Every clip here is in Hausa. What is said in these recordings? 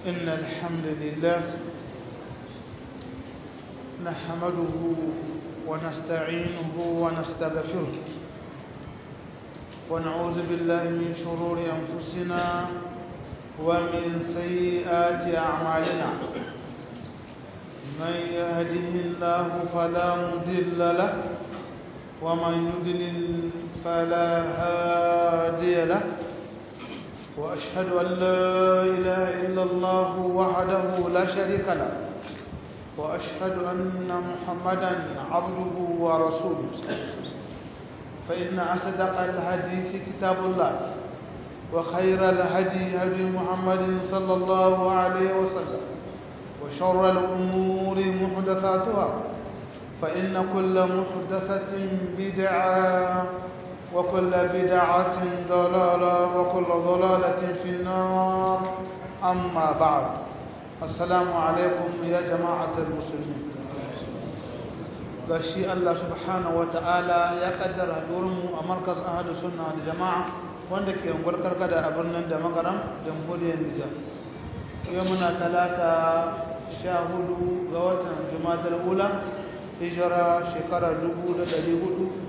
إن الحمد لله نحمده ونستعينه ونستغفره ونعوذ بالله من شرور أنفسنا ومن سيئات أعمالنا من يهده الله فلا مضل له ومن يضلل فلا هادي له وأشهد أن لا إله إلا الله وحده لا شريك له وأشهد أن محمدا عبده ورسوله فإن أصدق الحديث كتاب الله وخير الهدي هدي محمد صلى الله عليه وسلم وشر الأمور محدثاتها فإن كل محدثة بدعة وكل بدعة ضلالة وكل ضلالة في النار أما بعد السلام عليكم يا جماعة المسلمين gashi Allah subhanahu wataala ya kaddara mu a markaz ahlus sunna wal jamaa wanda ke ungwar karkada a birnin da magaram jamhuriyar Nijar yau muna talata 14 ga watan Jumadal ula hijira shekara 1445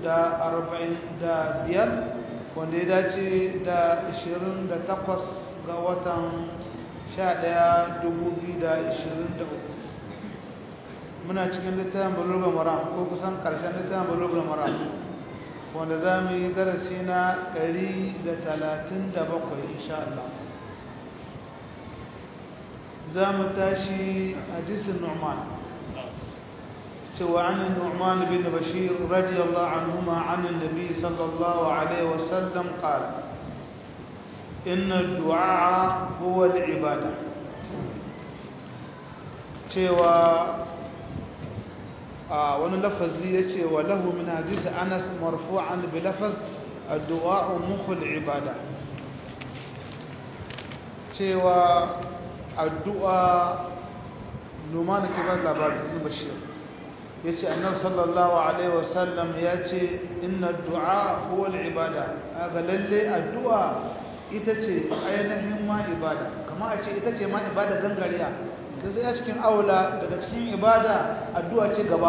wanda ya dace da 28 ga watan 11 2023 muna cikin littafin Bulughul Maram ko kusan karshen littafin Bulughul Maram wanda za mu yi darasi na 137 insha Allah za mu tashi hadisin Nu'man سوى عن النعمان بن بشير رضي الله عنهما عن النبي صلى الله عليه وسلم قال إن الدعاء هو العبادة سوى ونلفظ وله من حديث أنس مرفوعا بلفظ الدعاء مخ العبادة سوى الدعاء نعمان كبير لابد بن بشير yace annabi sallallahu alaihi wasallam yace inna du'a huwa al-ibada aga lalle addu'a ita ce ainihin ma ibada kamar a ce ita ce ma ibada gangariya kaza ya cikin aula daga cikin ibada addu'a ce gaba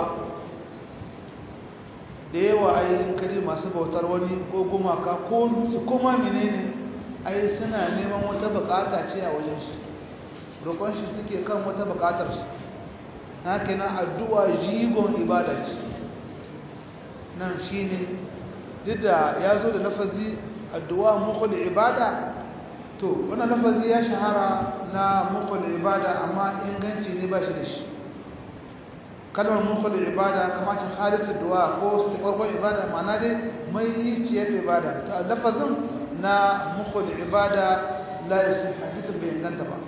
da yawa ayin kaji masu bautar wani ko gumaka ko su kuma menene ai suna neman wata bukata ce a wajen shi roƙon shi suke kan wata bukatar su haka na addu'a jigon ibada ce nan shi ne duk da ya zo da lafazi addu'a mukhul ibada to wannan lafazi ya shahara na mukhul ibada amma inganci ne ba shi da shi kalmar mukhul ibada kamata halis addu'a ko istiqrar ibada ma'ana dai mai yi ciyar ibada to lafazin na mukhul ibada la yasih hadisin bai inganta ba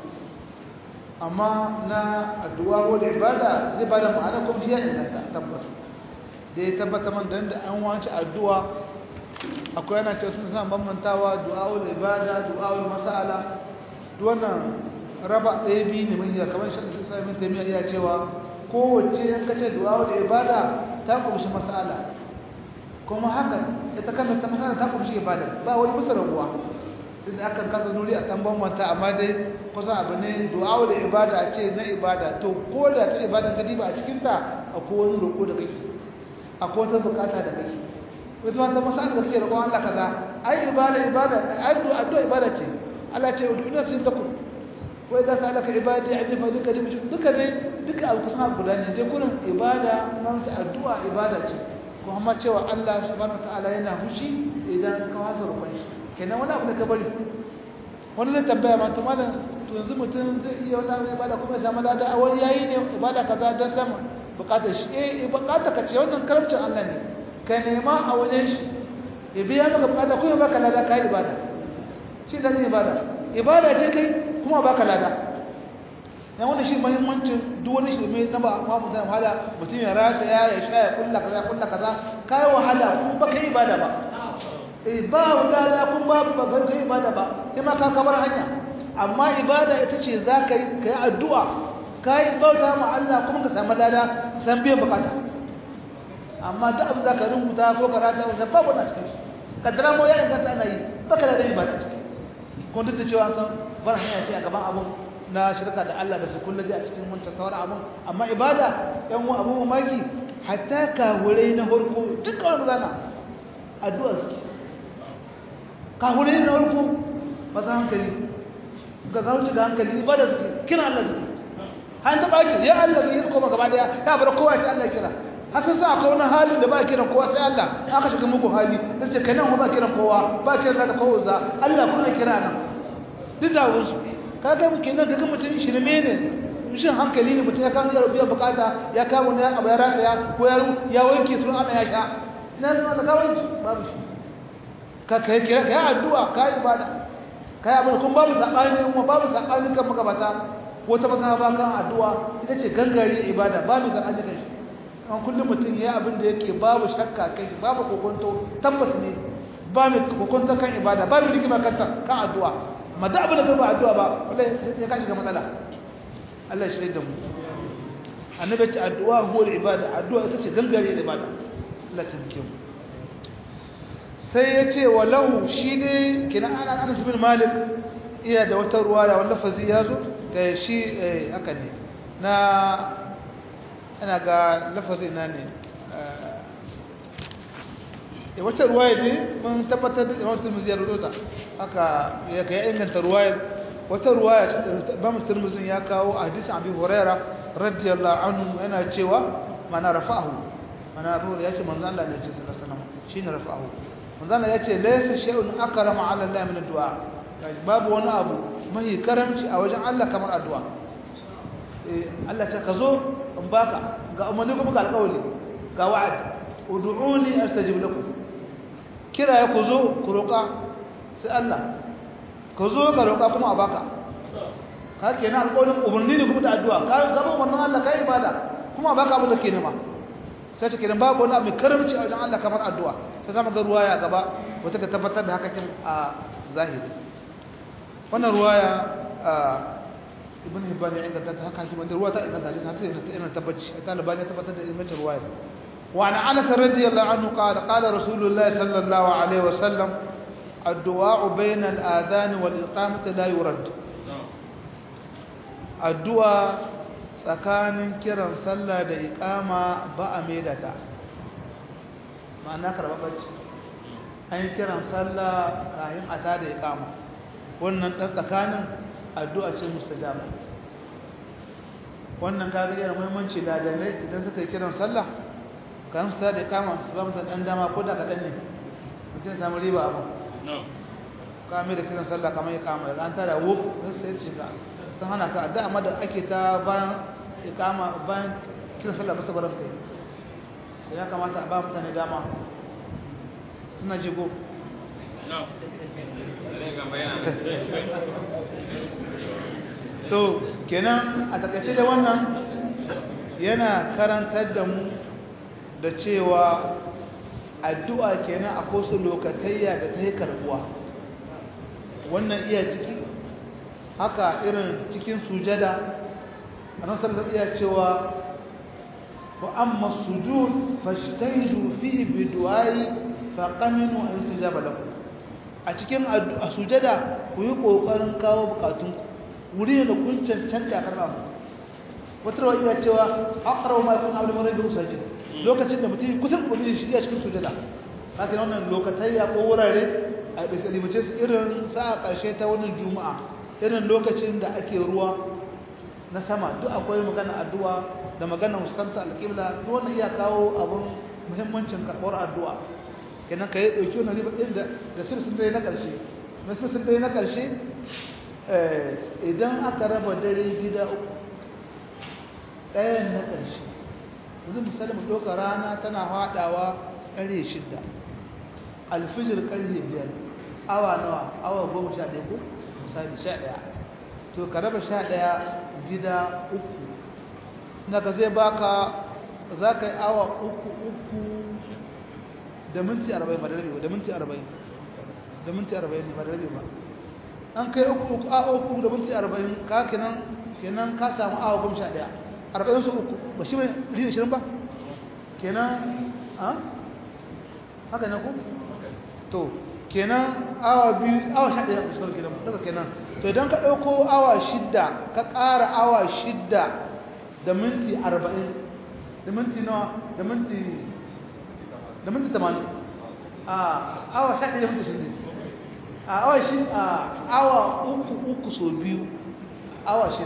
amma na addu'a ko ibada zai bada ma'ana kuma shi ya inganta tabbas da ya tabbata man dan da an wance addu'a akwai yana cewa suna bambantawa du'a'ul ibada du'a'ul mas'ala duk wannan raba ɗaya biyu ne mai kamar shi sai min tamiya iya cewa kowace in kace du'a'ul ibada ta kumshi mas'ala kuma haka ita kanta ta mas'ala ta kumshi ibada ba wani musarawa da aka kasa nuri a dan bambanta amma dai kusan abu ne du'a da ibada ce na ibada to ko da ta ibada ka diba a cikin ta akwai wani roƙo da kake akwai wata bukata da kake wata wata masala da kake roƙon Allah kaza ai addu'a ibada ce Allah ce ud'una sindakum wa idza sa'alaka ibadi anni fa duka abu kusan abu guda ne dai kullum ibada nan ta addu'a ibada ce ko amma cewa Allah subhanahu wataala yana hushi idan ka wasa roƙon shi kenan wani abu da ka bari wani zai tambaya ma to malam to yanzu mutum zai iya wani abu ibada kuma ya samu lada a wani yayi ne ibada kaza dan sama bukatar shi bukatar ka ce wannan karamcin Allah ne ka nema a wajen shi ya biya maka bukata kuma baka lada kai ibada shi da ibada ce kai kuma baka lada dan wannan shi muhimmancin duk wani shirme na ba mu da wahala mutum ya rata ya sha ya kulla kaza kai wahala kuma baka ibada ba ba wadada kun babu bagar da ibada ba sai ma ka kabar hanya amma ibada ita ce za ka yi addu'a ka yi bauta ma Allah kuma ka samu lada san biyan bukata amma duk abin za ka rubuta ko karata wanda babu na cikin kaddara mo ya inganta ana yi baka da ibada ciki ko duk da cewa an san bar hanya ce a gaban abun na shirka da Allah da su kullu a cikin mun tasawar abun amma ibada yan uwa abu mamaki hatta kahurai na farko dukkan mazana addu'a suke kahurai na farko masu hankali ga zauci da hankali ibada suke kira Allah suke han ta baki ya Allah sai koma gaba daya ya bar kowa ta Allah kira haka sa akwai wani halin da ba kiran kowa sai Allah aka shiga muku hali sai kai nan ba kiran kowa ba kiran da kowa za Allah kuma kira nan duk da wasu kaga kenan kaga mutum shirme ne mishin hankali ne mutum ya kawo ya rubiya bukata ya kawo ne abu ya rasa ya ko ya wanke su ana ya sha ina zuwa da kawo shi babu shi ka kai kira kai addu'a kai ibada kai abin kun babu sabani kuma babu sabani kan magabata ko ta baka ba kan addu'a ita ce gangare ibada babu sabani kan shi an kullum mutum ya abin da yake babu shakka kai babu kokonto tabbas ne ba mai kokonto kan ibada babu rigima kan addu'a amma da abin da ba addu'a ba wallahi ya kashi ga matsala Allah ya shirye da mu annabi ya ce addu'a huwa ibada addu'a ita ce gangare da ibada Allah ya tamke mu sai ya ce walahu shine kina ana Anas bin Malik iya da wata ruwaya wanda lafazi ya zo ga shi haka ne na ina ga lafazi ina ne wata ruwaya ce mun tabbatar da Imam Tirmidhi ya rubuta haka ya ga inganta ruwayar wata ruwaya ce Imam Tirmidhi ya kawo hadisin Abi Huraira radiyallahu anhu yana cewa mana rafa'ahu mana Abu ya ce manzo Allah ne ya ce sallallahu alaihi wasallam shine rafa'ahu manzo Allah ya ce laysa shay'un akrama 'ala Allah min ad-du'a babu wani abu mai karamci a wajen Allah kamar addu'a Allah ta kazo in baka ga umarni kuma ga alƙawari ga wa'ad ud'uni astajib lakum kira ya ku zo ku roƙa sai Allah ka zo ka roƙa kuma a baka ka kenan alƙawarin umarni ne kuma da addu'a ka gaba wannan Allah kai ibada kuma a baka abin da ke nema sai ta kenan babu wani abu mai karamci a wajen Allah kamar addu'a sai zama ga ruwaya gaba wata ka tabbatar da haka kin a zahiri wannan ruwaya ibn hibban ya inganta ta haka kuma ruwa ta inganta ta sai ina tabbaci ta albani ya tabbatar da ingancin ruwaya wa ana anas radiyallahu anhu qala qala rasulullahi sallallahu alaihi wasallam ad-du'a bayna al-adhan wal iqamati la yurad addu'a tsakanin kiran sallah da iqama ba a maida ta ma'ana karbabacci an kiran sallah kayan ata da iqama wannan dan tsakanin addu'a ce mustajaba wannan kaga yana muhimmanci da dalilai idan suka yi kiran sallah kan su da kama su ba mutan dan dama ko da kadan ne mutum samu riba abu ka mai da kiran sallah kamar ya kama da an tada wuf sai ya shiga sun hana ka addu'a amma da ake ta bayan ikama bayan kiran sallah ba sabaran kai ya kamata a ba mutane dama ina jigo to kenan a takaice da wannan yana karantar da mu da cewa addu'a kenan a kosu lokatayya da ta yi karbuwa wannan iya ciki haka irin cikin sujada a nasar da iya cewa fa amma sujud fashtahidu fi bidu'ai fa qaminu an tujaba lakum a cikin a sujada ku yi kokarin kawo bukatunku wuri ne da kun cancanta karba mu wata rawa iya cewa aqrabu ma yakun abdu marad usajid lokacin da mutum kusan kudi shi a cikin sujada haka ne wannan lokacin ya ko wurare a limace su irin sa'a karshe ta wannan juma'a irin lokacin da ake ruwa na sama duk akwai magana addu'a da magana muskanta alqibla duk wannan iya kawo abun muhimmancin karbar addu'a kenan kai dauki wannan riba din da sirrin dai na karshe sirrin dai na karshe idan aka raba dare gida uku ɗayan na ƙarshe yanzu misali mu ɗauka rana tana haɗawa ƙarfe 6 alfijir ƙarfe 5 awa nawa awa 11 ko misali 11 to ka raba 11 gida uku na ka zai baka za ka yi awa uku da minti 40 ba da rabi ba da minti 40 da minti 40 ne ba da rabi ba an kai uku a uku da minti 40 ka kenan ka samu awa 11 40 su uku ba shi mai 20 ba kenan a haka ne ku to kenan awa 2 awa 11 a cikin kenan daga kenan to idan ka dauko awa 6 ka ƙara awa 6 da minti 40 da minti nawa da minti 80 a awa 11 da minti 60 a awa shi awa uku so biyu awa 6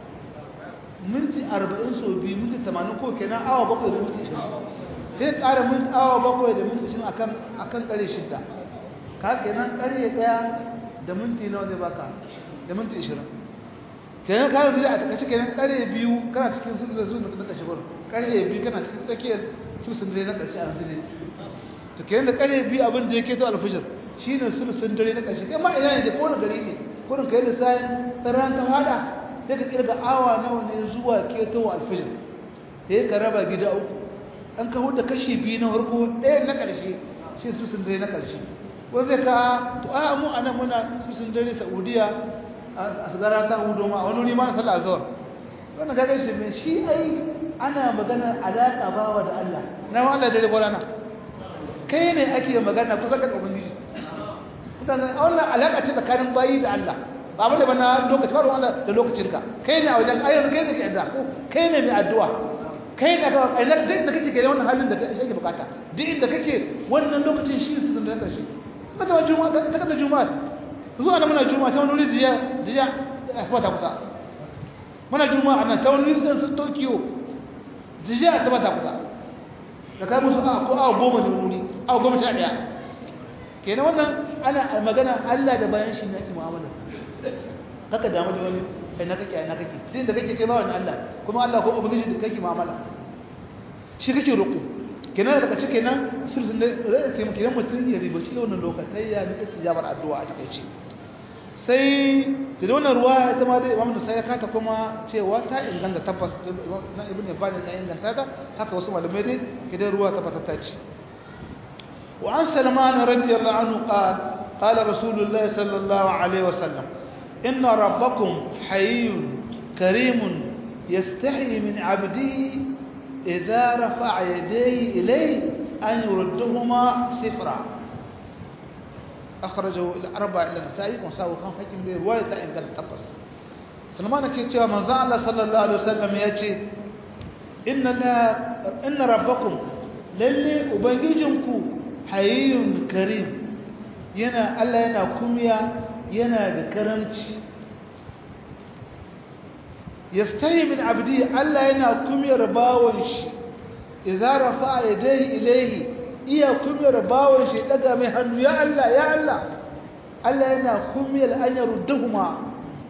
minti 40 so biyu minti 80 ko kenan awa 7 da minti 20 sai ƙara minti awa 7 da minti 20 akan ƙare 6 ka kenan ƙarye 1 da minti nawa zai baka da minti 20 kenan ka rubuta a takaice kenan ƙarye 2 kana cikin sulhu da zuwa da kashe gurin ƙarye 2 kana cikin tsakiyar sulhun dare na ƙarshe a yanzu ne to kenan da ƙarye 2 abin da yake to alfajir shine sulhun dare na ƙarshe kai ma ina ne ko da gari ne kurin kai da sai ran ta fada sai ka kirga awa nawa ne zuwa keto alfajir sai ka raba gida uku an ka huda kashi 2 na farko ɗaya na ƙarshe shi sulhun dare na ƙarshe wanda ka to a mu anan muna sulhun dare Saudiya a sagara ta hudu ma wani wuri ma na sallar azhar wannan kaga shi me shi ai ana magana alaka bawa da Allah na ma Allah dare gorana kai ne ake magana kusa da ubangiji mutane wannan alaka ce tsakanin bayi da Allah ba mu da bana lokaci ba Allah da lokacinka kai ne a wajen ayyuka kai ne ke addu'a ko kai ne mai addu'a kai ne ka ai duk da kake ga wannan halin da kake bukata duk inda kake wannan lokacin shi ne da karshe mata juma'a ta kada juma'a zuwa da muna juma'a ta wani jiya asibata kusa muna juma'a nan ta wani rijiyar su Tokyo jiya asibata kusa da kai musu ko awa 10 ne wuri awa 11 kenan wannan ana magana Allah da bayan shi na mu'amala haka da mu wani kai na kake din da kake kai ba wannan Allah kuma Allah ko ubangiji da kake mu'amala shi kake roƙo kenan daga cikin kenan sulhun da kenan mutum ya ribaci wannan lokacin ya bi istijabar addu'a a takeice sai da wannan ruwa ita ma da Imam Nasai ya kata kuma cewa ta inganta tabbas na Ibn Hibban ya inganta ta haka wasu malamai dai kidan ruwa tabbata ce wa an Salman radiyallahu anhu qala Rasulullah sallallahu alaihi wasallam inna rabbakum hayyun karimun yastahi min 'abdihi إذا رفع يديه إليه أن يردهما صفرا أخرجه الأربعة إلى النسائي وساوي كان حكم برواية إن قد تقص سلمان كيتشوا من زعل صلى الله عليه وسلم يأتي إن ربكم للي أبنجيجنكو حي كريم ينا الله ينا كميا ينا ذكرمش yastahi min abdi Allah yana kumiyar bawon shi idza rafa yadayhi ilayhi iya kumiyar bawon shi daga mai hannu ya Allah ya Allah Allah yana kumiyar an yarudduhuma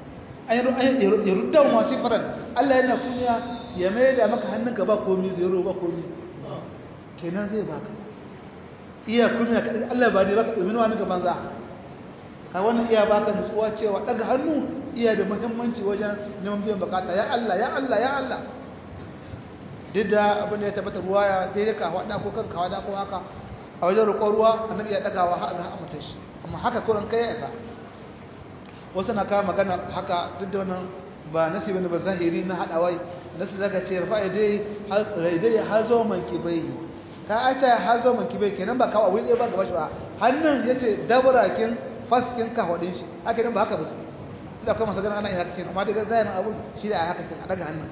sifran Allah yana kumiya ya mai da maka hannunka ba komai zero ba komai kenan zai baka iya kumiya Allah ba ne baka tsumin wani gaban za ka wannan iya baka nutsuwa cewa daga hannu iya da muhimmanci wajen neman biyan bukata ya Allah ya Allah ya Allah duk da abin da ya tabbata ruwaya dai ka hawada ko kan hawada ko haka a wajen roƙon ruwa annabi ya dagawa har ga amata shi amma haka kuran kai ya isa wasu na kawo magana haka duk da wannan ba nasi bane ba zahiri na hadawai nasu daga ce rafa dai har zo manki bai ka aita har zo manki bai kenan ba kawo wuri ba gaba shi ba hannun yace daburakin faskin ka hodin shi haka nan ba haka ba da kuma masu gana ana yi haka kenan amma daga zahirin abu shi da a haka kenan a daga hannun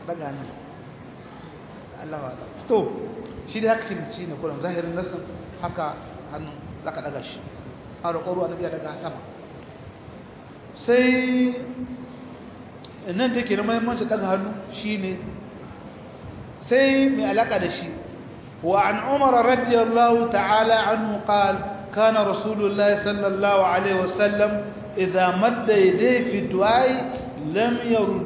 Allah wa Allah to shi da haka kenan shi ne kuran zahirin nasin haka hannun za ka daga shi a roƙon ruwa na biya daga sama sai nan da ke na mahimmanci daga hannu shi ne sai mai alaƙa da shi wa an umar radiyallahu ta'ala anhu qala kana rasulullahi sallallahu alaihi wasallam إذا مد يديه في الدعاء لم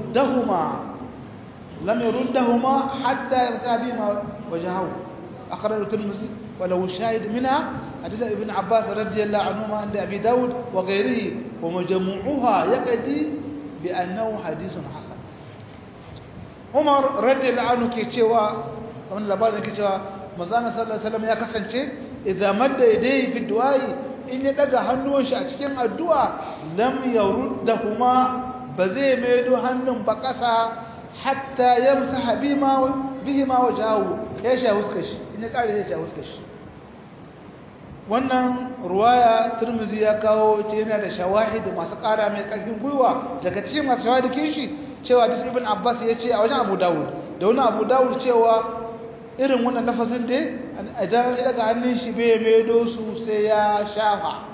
يردهما حتى يمسح بهما وجهه أخرجه الترمذي وله شاهد منها حديث ابن عباس رضي الله عنهما عند أبي داود وغيره ومجموعها يقضي بأنه حديث حسن عمر رضي الله عنه كيتشوا ومن لبعض كيتشوا مزانا صلى الله عليه وسلم يا كسنتي إذا مد يديه في الدعاء in ya daga hannun shi a cikin addu'a lam yaruddahuma ba zai maido hannun ba kasa hatta yamsaha bihima wajahu ya sha huskar shi in ya kare ya sha huskar shi wannan ruwaya Tirmidhi ya kawo ce yana da shawahid masu ƙara mai ƙarfin gwiwa daga cikin masu shawahid kishi cewa hadis ibn Abbas ya ce a wajen Abu Dawud da wani Abu Dawud cewa irin wannan lafazin da idan ya daga hannun shi bai maido su sai ya shafa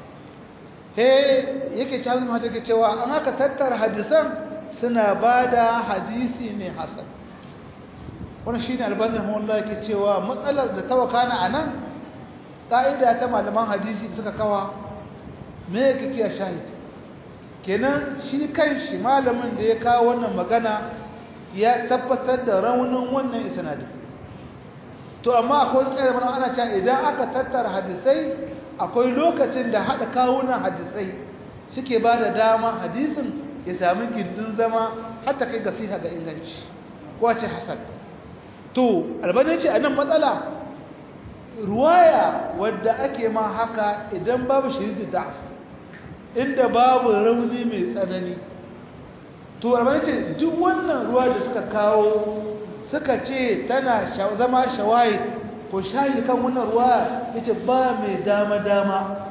yake cewa ma take cewa an haka tattara hadisan suna bada hadisi ne hasan wannan shine Albani rahimahullah yake cewa matsalar da tawakana anan ƙa'ida ta malaman hadisi da suka kawa me yake kiya shahid kenan shi kanshi malamin da ya kawo wannan magana ya tabbatar da raunin wannan isnadin to amma akwai tsare mana ana cewa idan aka tattara hadisai akwai lokacin da hada kawunan hadisai suke ba da dama hadisin ya sami gindin zama hatta kai ga siha ga inganci ko ce hasan to Albani ce anan matsala ruwaya wadda ake ma haka idan babu shiridu da'af inda babu rauni mai tsanani to Albani ce duk wannan ruwa da suka kawo suka ce tana zama shawayi ko shayi kan wannan ruwa yace ba mai dama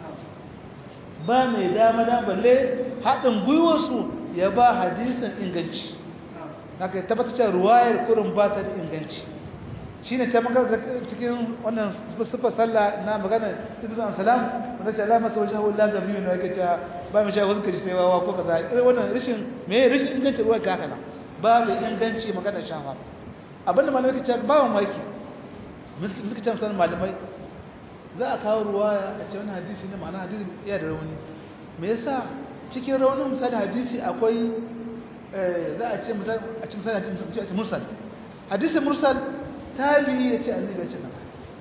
balle haɗin gwiwarsu ya ba hadisin inganci haka tabbatar da ruwayar kurin ba ta da inganci shine ta magana cikin wannan sifar sallah na magana ibn salam wanda ce Allah masa wajahu la gabi ne yake cewa ba mu sha wasu kaji sai wawa ko kaza irin wannan rishin inganci ruwa ka kana babu inganci magana shafa abinda malamai ke cewa ba mu maki muke cewa san malamai za a kawo ruwaya a ce wannan hadisi ne ma'ana hadisi iya da rauni me yasa cikin raunin misali hadisi akwai za a ce misali hadisi mursal hadisi mursal tabi ya ce annabi ya ce kaza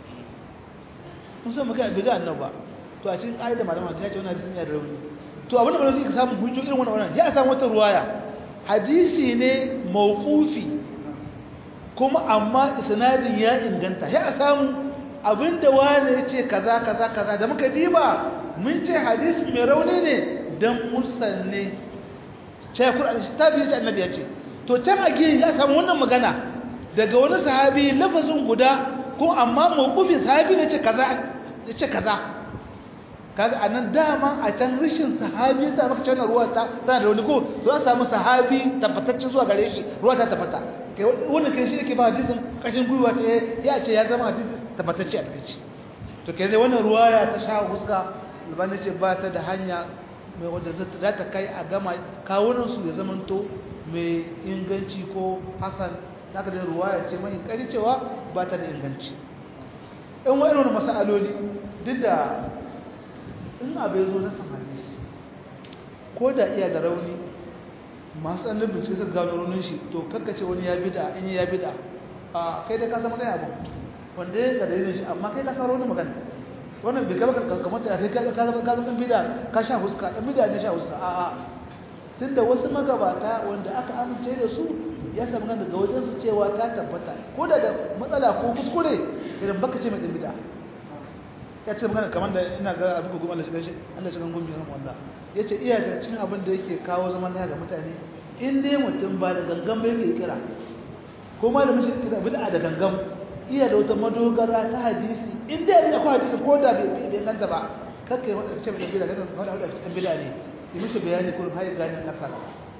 mun so muga biga annabi ba to a cikin ayyuka malama ta ce wannan hadisi ne da rauni to abin da ba zai samu hujjo irin wannan ya samu wata ruwaya hadisi ne mawqufi kuma amma isnadin ya inganta ya samu abinda wani ya ce kaza da muka diba mun ce hadisi mai rauni ne dan mursal ne ce Qur'ani tabi ya ce annabi ya ce to ta magi ya samu wannan magana daga wani sahabi lafazin guda ko amma mawqufin sahabi ne ce kaza kaga anan dama a can rishin sahabi sai maka cewa ruwa ta da wani ko to a samu sahabi tabbatacce zuwa gare shi ruwa ta tabbata kai wannan kai shi yake ba hadisin kashin gwiwa ce ya ce ya zama hadisi tabbatacce a takeici to kai dai wannan ruwaya ta sha huska Albani ce ba ta da hanya mai wanda za ta kai a gama kawunan su ya zamanto mai inganci ko hasan haka da ruwaya ce mai kari cewa ba ta da inganci in wa'in masaloli duk da in abu ya zo na san hadisi ko da iya da rauni masu ɗanin bincike suka gano raunin shi to kakkace wani ya bida in ya bida a kai da ka zama kai abu wanda ya ga dalilin shi amma kai ka karo wani magana wannan bai kaba kamata ya kai ka zama ɗan bida ka sha huska ɗan bida ne sha huska a'a tunda wasu magabata wanda aka amince da su ya samu nan daga wajen su cewa ta tabbata ko da matsala ko kuskure irin baka ce mai ɗan bida ya ce magana kamar da ina ga abin gugu Allah shiga Allah shiga gumbi ran wanda yace iya da cikin abin da yake kawo zaman daya ga mutane in dai mutum ba da gangan ba yake kira ko malamin shi kira bid'a da gangan iya da wata madogara ta hadisi in dai akwai hadisi ko da bai ganta ba kake wanda ce mai bid'a kada wanda cikin bid'a ne yi mishi bayani ko har gani nasa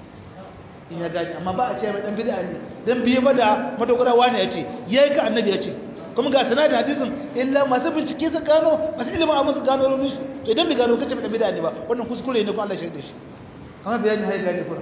in ya gani amma ba a ce mai dan bid'a ne dan biye ba da madogara wani ya ce yayi ka annabi ya ce kuma ga sanadin hadisin illa masu bincike su gano masu ilimin abin su gano rumin shi to idan bai gano kace da bid'a ne ba wannan kuskure ne ko Allah shirye shi kamar bayani hayi gani kuma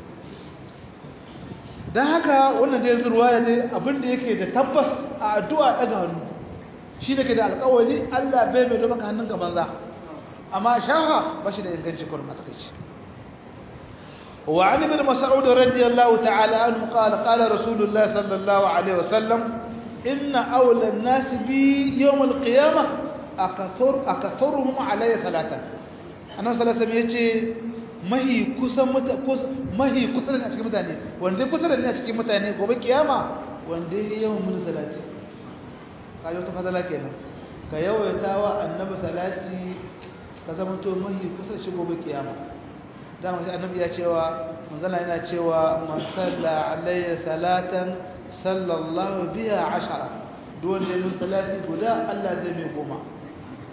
dan haka wannan da yanzu ruwaya dai abin da yake da tabbas a addu'a daga hannu shi ne ke da alƙawari Allah bai mai maka hannun ka banza amma shafa ba shi da inganci kurma ta kai وعن ابن مسعود رضي الله تعالى عنه قال رسول الله صلى الله عليه وسلم إن أولى الناس بي يوم القيامة أكثرهم علي صلاة أنا صلاة يجي mahi kusan a cikin mutane wanda kusa da ni a cikin mutane gobe kiyama wanda ya yawan mun salati kayo ta fadala kenan ka yawaita wa annabi salati ka zama to mahi kusa shi gobe kiyama dama sai annabi ya cewa manzala yana cewa man salla alayya salatan sallallahu biha 10 duk wanda yin salati guda Allah zai mai 10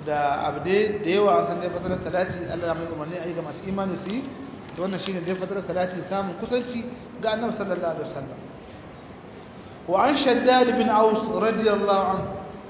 da abde da yawa san dai fatarar salati Allah ya mai umarni a yi ga masu imani su yi to wannan shine dai fatarar salati samun kusanci ga Annabi sallallahu alaihi wasallam wa an shaddad bin aus radiyallahu anhu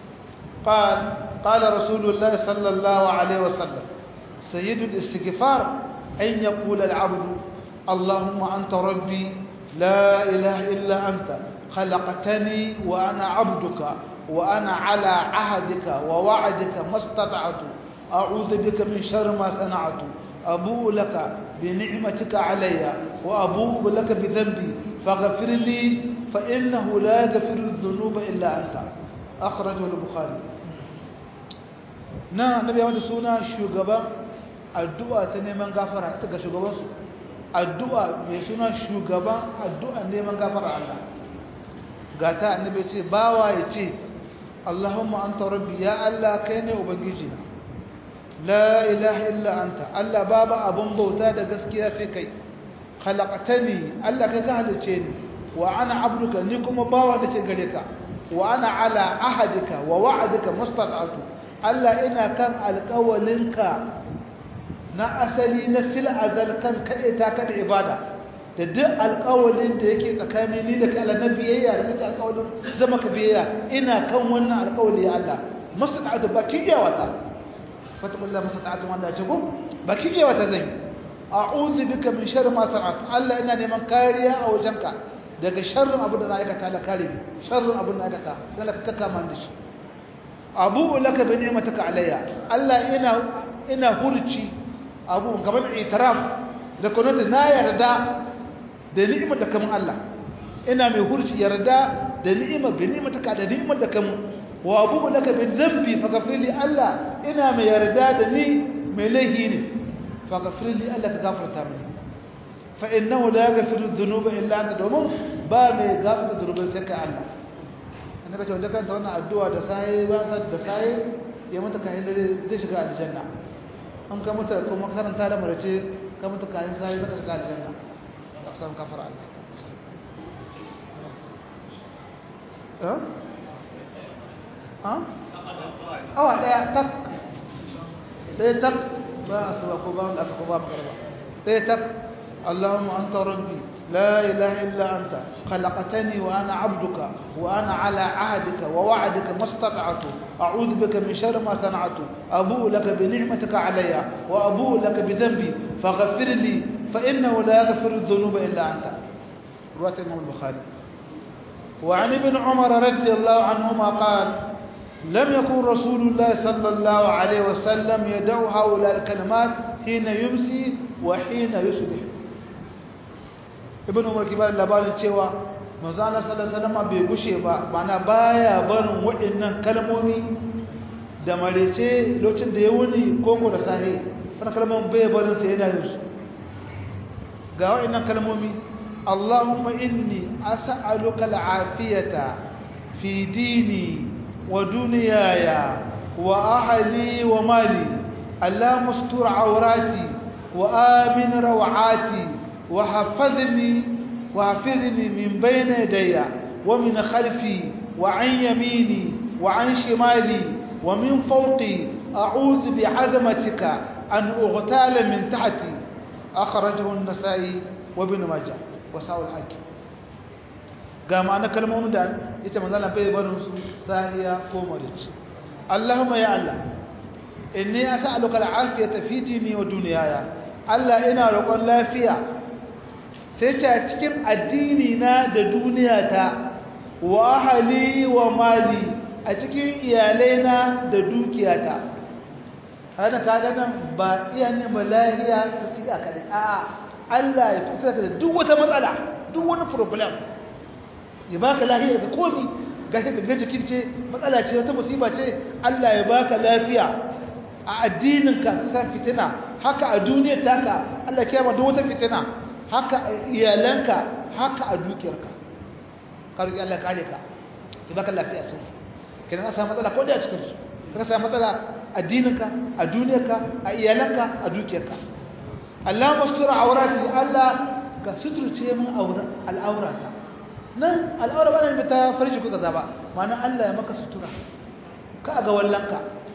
قال رسول الله صلى الله عليه وسلم سيد الاستغفار أن يقول العبد اللهم أنت ربي لا إله إلا أنت خلقتني وأنا عبدك وأنا على عهدك ووعدك ما استطعت أعوذ بك من شر ما صنعت أبوء لك بنعمتك علي وأبوء لك بذنبي فاغفر لي فإنه لا يغفر الذنوب إلا أنت أخرجه البخاري na nabi wata suna shugaban addu'a ta neman gafara ita ga shugabansu addu'a mai suna shugaban addu'a neman gafara Allah ga ta annabi ce bawa ya ce Allahumma anta rabbi ya Allah kai ne ubangiji na la ilaha illa anta Allah babu abun bauta da gaskiya sai kai khalaqtani Allah kai ka halice ni wa ana abduka ni kuma bawa da ce gare ka wa ana ala ahadika wa wa'adika mustata'atu Allah ina kan alƙawalinka na asali na fil azal kan kaɗe ta kada ibada da duk alƙawalin da yake tsakanin ni da kai Allah na biyayya da kake alƙawalin zama ka biyayya ina kan wannan alƙawali ya Allah mustata'atu ba kin yawa ta fatakullahu mustata'atu wanda ce ko ba kin yawa ta zan a'udhu bika min sharri ma sana'tu Allah ina neman kariya a wajenka daga sharrin abin da na aikata la kare ni sharrin abin da na aikata dan ka kama da shi abu laka bi ni'mataka alayya Allah ina hurci abu gaban itiraf da kunta na yarda da ni'imar da kamun Allah ina mai hurci yarda da ni'imar bi ni'mataka da ni'imar da kamun wa abu laka bi dhanbi faghfirli Allah ina mai yarda da ni mai laihi ne faghfirli Allah ka gafarta mini fa innahu la yaghfiru dhunuba illa anta domin ba mai gafarta dhunubai sai kai Allah annabi ce wanda kanta wannan addu'a da sai ba da sai ya mata kai dare zai shiga aljanna an ka mata kuma karanta da marace ka mata kai sai zaka shiga aljanna aksan kafara Allah awa daya tak ba su ko ba aka ko ba karba daya tak Allahumma anta rabbi لا إله إلا أنت خلقتني وأنا عبدك وأنا على عهدك ووعدك ما استطعت أعوذ بك من شر ما صنعت أبوء لك بنعمتك علي وأبوء لك بذنبي فاغفر لي فإنه لا يغفر الذنوب إلا أنت رواية الإمام البخاري وعن ابن عمر رضي الله عنهما قال لم يكن رسول الله صلى الله عليه وسلم يدع هؤلاء الكلمات حين يمسي وحين يصبح ibn umar kibar labarin cewa manzo Allah sallallahu alaihi wasallam bai gushe ba bana baya barin waɗannan kalmomi da marece lokacin da ya wuni koko da sahi wannan kalmomin bai barin sai yana yin su ga waɗannan kalmomi Allahumma inni as'aluka al'afiyata fi dini wa dunyaya wa ahli wa mali Allahumma astur awrati wa amin rawati وحفظني من بين يدي ومن خلفي وعن يميني وعن شمالي ومن فوقي أعوذ بعظمتك أن أغتال من تحتي أخرجه النسائي وابن ماجه وساو الحاكم قام أنا كلمة مدان يتمنى لنا بيه بنو ساهية قومرج اللهم يا الله إني أسألك العافية في ديني ودنياي الله إنا لقل لا فيها sai ta cikin addini na da duniyata wa ahli wa mali a cikin iyalaina da dukiyata hada kaga nan ba iya ne ba lahiya ta tsika kadai a Allah ya fitar da duk wata matsala duk wani problem ya baka lahiya da komi gashi da jikin ce matsala ce wata musiba ce Allah ya baka lafiya a addinin ka san fitina haka a duniyar taka Allah ya kiyama duk wata fitina haka a iyalanka haka a dukiyarka karuki Allah kare ka ya baka lafiya sun kenan ka samu matsala ko da cikin su ka samu matsala addininka a duniyarka a iyalanka a dukiyarka Allah mastura aurati Allah ka suturce min al'aurata nan al'aura ba nan ta farji ku kaza ba ma'ana Allah ya maka sutura ka ga wallanka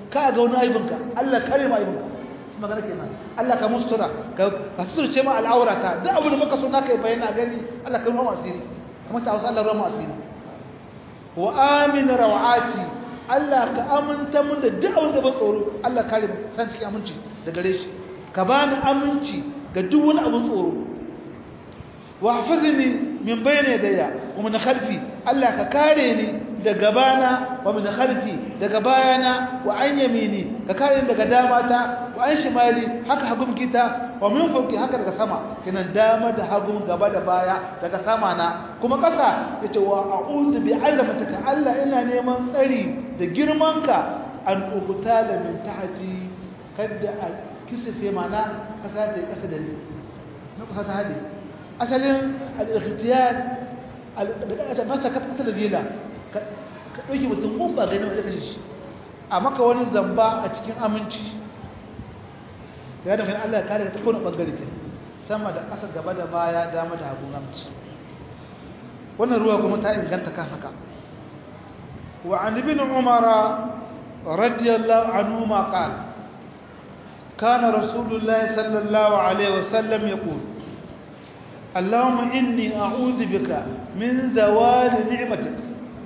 ka ga wani aibinka Allah kare ma aibinka magana kenan Allah ka mustura ka suturce ma al'aurata duk abin da muka so naka yi bayyana gani Allah ka ruwa asiri kuma ta wasu Allah ruwa asiri wa amin rawati Allah ka aminta mun da duk abin da ba tsoro Allah kare mu san cikin aminci da gare shi ka bani aminci ga duk wani abin tsoro wa hafizni min bayni yadayya wa min khalfi Allah ka kare ni daga bana wa min khalfi daga bayana wa an yamini ka kare ni daga damata wa an shimali haka hagum kita wa min fawqi haka daga sama kinan dama da hagum gaba da baya daga sama na kuma kasa yace wa a'udhu bi azamatika Allah ina neman tsari da girmanka an ubtala min tahti kadda a kisife mana kasa da kasa da ni na kasa ta hadi asalin al-ikhtiyar da masa kasa da bila ka ɗauki mutum mun ba gani wajen kashe shi a maka wani zamba a cikin aminci ya da mai Allah ya kare ka ta kone ɓangare ke sama da ƙasa gaba da baya dama da hagu aminci wannan ruwa kuma ta inganta kan haka wa an ibn umara radiyallahu anhu ma qala kana rasulullahi sallallahu alaihi wasallam yaqul اللهم إني أعوذ بك من زوال نعمتك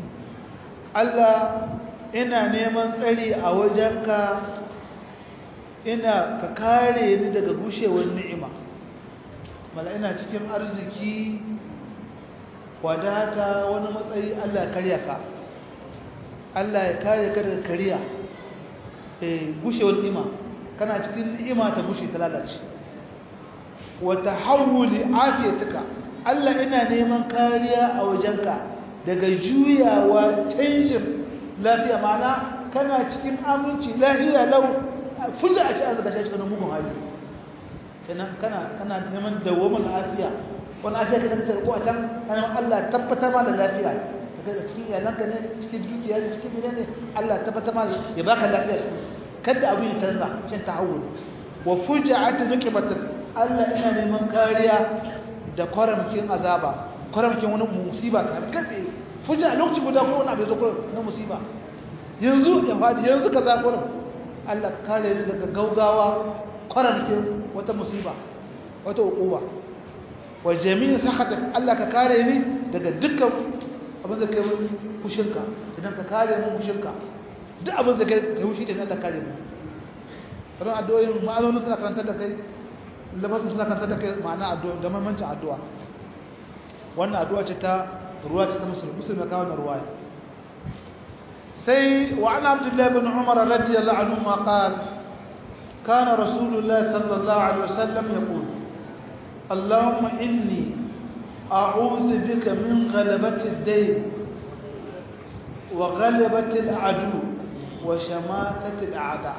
Allah ina neman tsari a wajenka ina ka kare ni daga gushewar ni'ima mala ina cikin arziki wadata wani matsayi Allah ya karya ka Allah ya kare ka daga kariya gushewar ni'ima kana cikin ni'ima ta gushe ta lalace wa tahawuli afiyatika Allah ina neman kariya a wajenka daga juyawa canjin lafiya mana kana cikin aminci lafiya lau fulla a ci an zaka shi cikin mugun hali kana neman dawamin lafiya wani lafiya kana ta ko a can kana Allah tabbatar ma da lafiya daga cikin iyalanka ne cikin dukiya ne cikin gidan ne Allah tabbatar ma ya baka lafiya kada abu ya canza shin tahawul wa fuja'at nuqibatak Allah ina neman kariya da kwaramkin azaba kwaramkin wani musiba ta katse fuja a lokacin guda ko wani abu ya zo na musiba yanzu ya faɗi yanzu ka za kwaram Allah ka kare ni daga gaugawa kwaramkin wata musiba wata uquba wa jami'in sakhatak Allah ka kare ni daga dukkan abin da kai fushinka idan ka kare mu fushinka duk abin da kai fushi da Allah kare mu ran addu'o'in ma'anonin suna karantar da kai lafazin suna karantar da kai ma'ana addu'a da mamancin addu'a wannan addu'a ce ta ruwa ta musulmi kawo na ruwaya sai wa an abdullahi bin umar radiyallahu anhu ma qala kana rasulullahi sallallahu alaihi wasallam yaqul allahumma inni a'udhu bika min ghalabati ad-dayn wa ghalabati al-adu wa shamatati al-a'da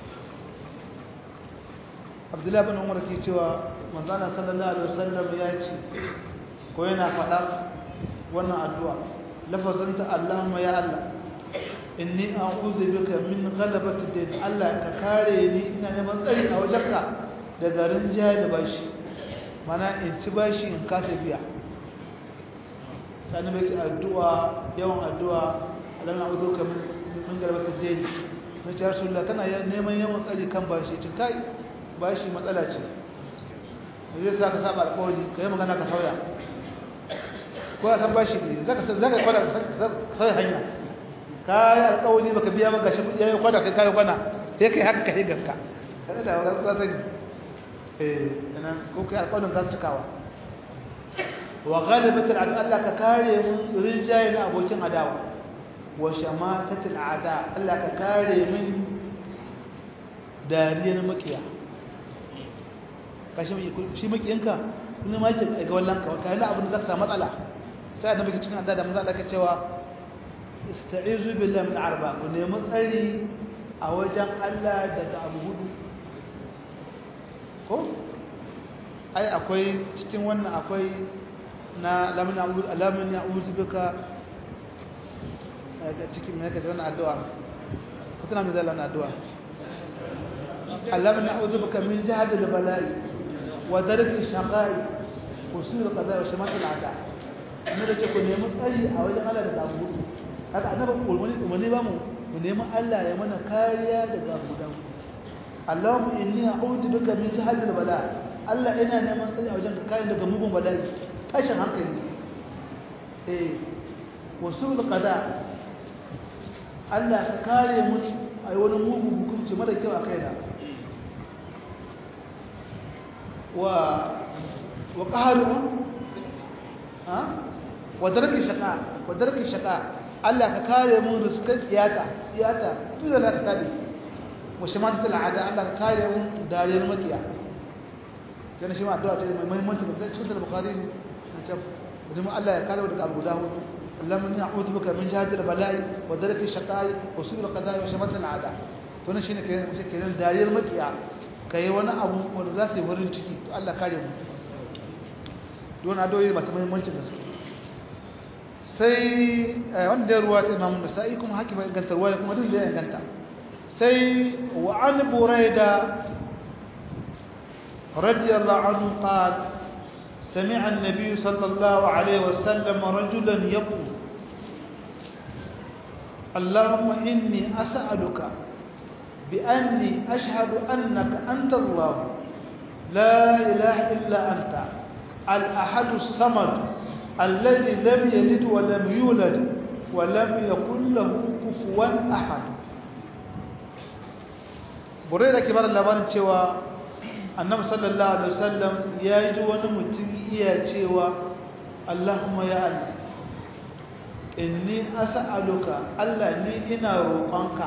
abdullahi bin umar ke cewa manzana sallallahu alaihi wasallam ya ce ko yana faɗa wannan addu'a lafazinta Allahumma ya Allah inni a'udhu bika min ghalabati ad-dayn Allah ka kare ni ina neman tsari a wajenka daga rinjaye da bashi mana in ci bashi in kasa biya sani bai addu'a yawan addu'a Allahumma a'udhu bika min ghalabati ad-dayn na ce Rasulullah kana neman yawan tsari kan bashi ci kai bashi matsala ce zai sa ka saba alƙawari ka yi magana ka sauya ko a san bashi ne zaka kwada sai hanya kai alƙawari baka biya ba gashi yayi kwada kai kwana sai kai haka kai ganka sai da wani ko sani nan ko kai alƙawarin ka cikawa wa ghalabat Allah ka kare mu rinjaye na abokin adawa wa shamatatil ada Allah ka kare min dariyar makiya kashi shi makiyanka kuma ma yake ga wallan ka kai na abin da zaka samu matsala sai da muke cikin adda manzo Allah ke cewa ista'izu billahi min arba ku nemi tsari a wajen Allah daga abu hudu ko ai akwai cikin wannan akwai na lamun ya'udhu bika cikin me yake da wannan addu'a ko tana mai zalla wannan addu'a lamun ya'udhu bika min jahdi al-bala'i wa darki shaqai wa su'il qada'i wa shamatil a'da annabi ce ku nemi tsari a wajen Allah da abu haka annabi umarni ba mu mu nemi Allah ya mana kariya daga gudan Allahumma inni a'udhu bika min jahdil bala Allah ina neman tsari a wajen ka kare daga mugun bala'i tashin hankali wasul qada Allah ka kare mu a wani mugun hukunci mara kyau a kaina wa qahru wa darki shaqa Allah ka kare mu da suka siyasa tun da ka tabi wa shamatatul ada Allah ka kare mu dariyar makiya kana shi ma addu'a ce mai muhimmanci da cikin Bukhari ne ce idan Allah ya kare mu daga abu guda hudu Allahumma inni a'udhu bika min jahdil bala'i wa darki shaqai wa su'il qada'i wa shamatil ada to ne shine kenan dariyar makiya kai wani abu wanda za su yi wurin ciki to Allah kare mu don addu'o'i masu muhimmanci gaske sai wanda ruwa ta Imam Nasa'i kuma hakima inganta ruwa kuma din da inganta sai wa an Buraida radiyallahu anhu qala سمع النبي صلى الله عليه وسلم رجلا يقول اللهم إني أسألك بأني أشهد أنك أنت الله لا إله إلا أنت الأحد الصمد الذي لم يلد ولم يولد ولم يكن له كفوا أحد بريدة كبار اللبان تشوى النبي صلى الله عليه وسلم يجوى نمتن إياتيوى اللهم يا الله إني أسألك ألا إنا روقانك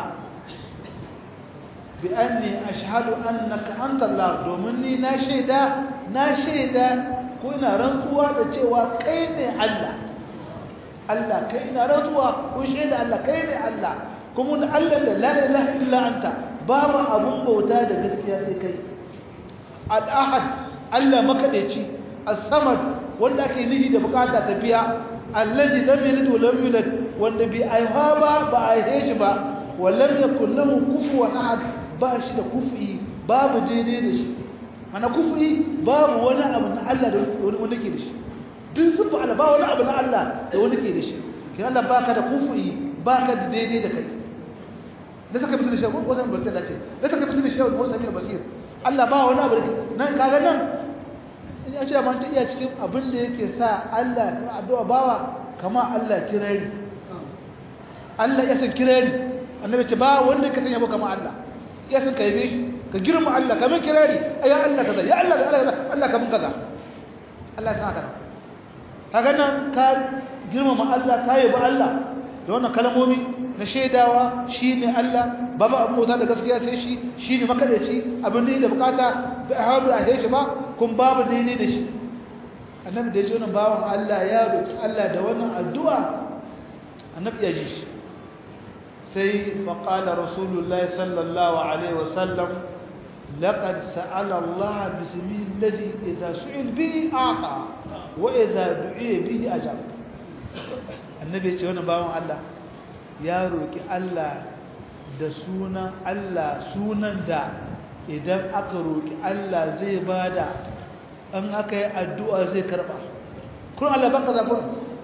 بأني أشهد أنك أنت الله دومني ناشيدا كنا رنسوا تشوى كيني الله الله كينا رنسوا وشهد الله كيني الله كمون الله لا إله إلا أنت بابا أبو بوتا دا gaskiya sai kai al-ahad Allah makadaici as-samad wanda ake nihi da bukata tafiya allazi lam yalid wa lam yulad wanda bi aiha ba aihe shi ba wa lam yakul lahu kufuwan ahad ba shi da kufi babu daidai da shi mana kufi babu wani abu na Allah da wani ke da shi duk zuba Allah ba wani abu na Allah da wani ke da shi kin Allah baka da kufi baka da daidai da kai da saka bisu da shi ko san basir da ce da saka bisu da shi ko san basir Allah ba wani abu nan kaga nan in ya ce man ta iya cikin abin da yake sa Allah ya addu'a bawa kama Allah kirari Allah ya san kirari annabi ce ba wanda ka sanya ba kama Allah ya san kai shi ka girma Allah kamar kirari ya Allah kaza ya Allah kaza Allah kaman kaza Allah san haka kaga nan ka girma Allah ka yi ba Allah da wannan kalmomi na shaidawa shine Allah babu abu da gaskiya sai shi shine makadaici abin da bukata ba haɗu a shi ba kun babu daidai da shi annabi da ya ce wannan bawan Allah ya roki Allah da wannan addu'a annabi ya ji shi sai fa qala rasulullahi sallallahu alaihi wasallam laqad sa'ala Allah bismihi alladhi idha su'il bihi aqa wa idha du'iya bihi ajab annabi ya ce wannan bawan Allah ya roki Allah da sunan Allah sunan da idan aka roki Allah zai bada an aka yi addu'a zai karba kun Allah baka zakon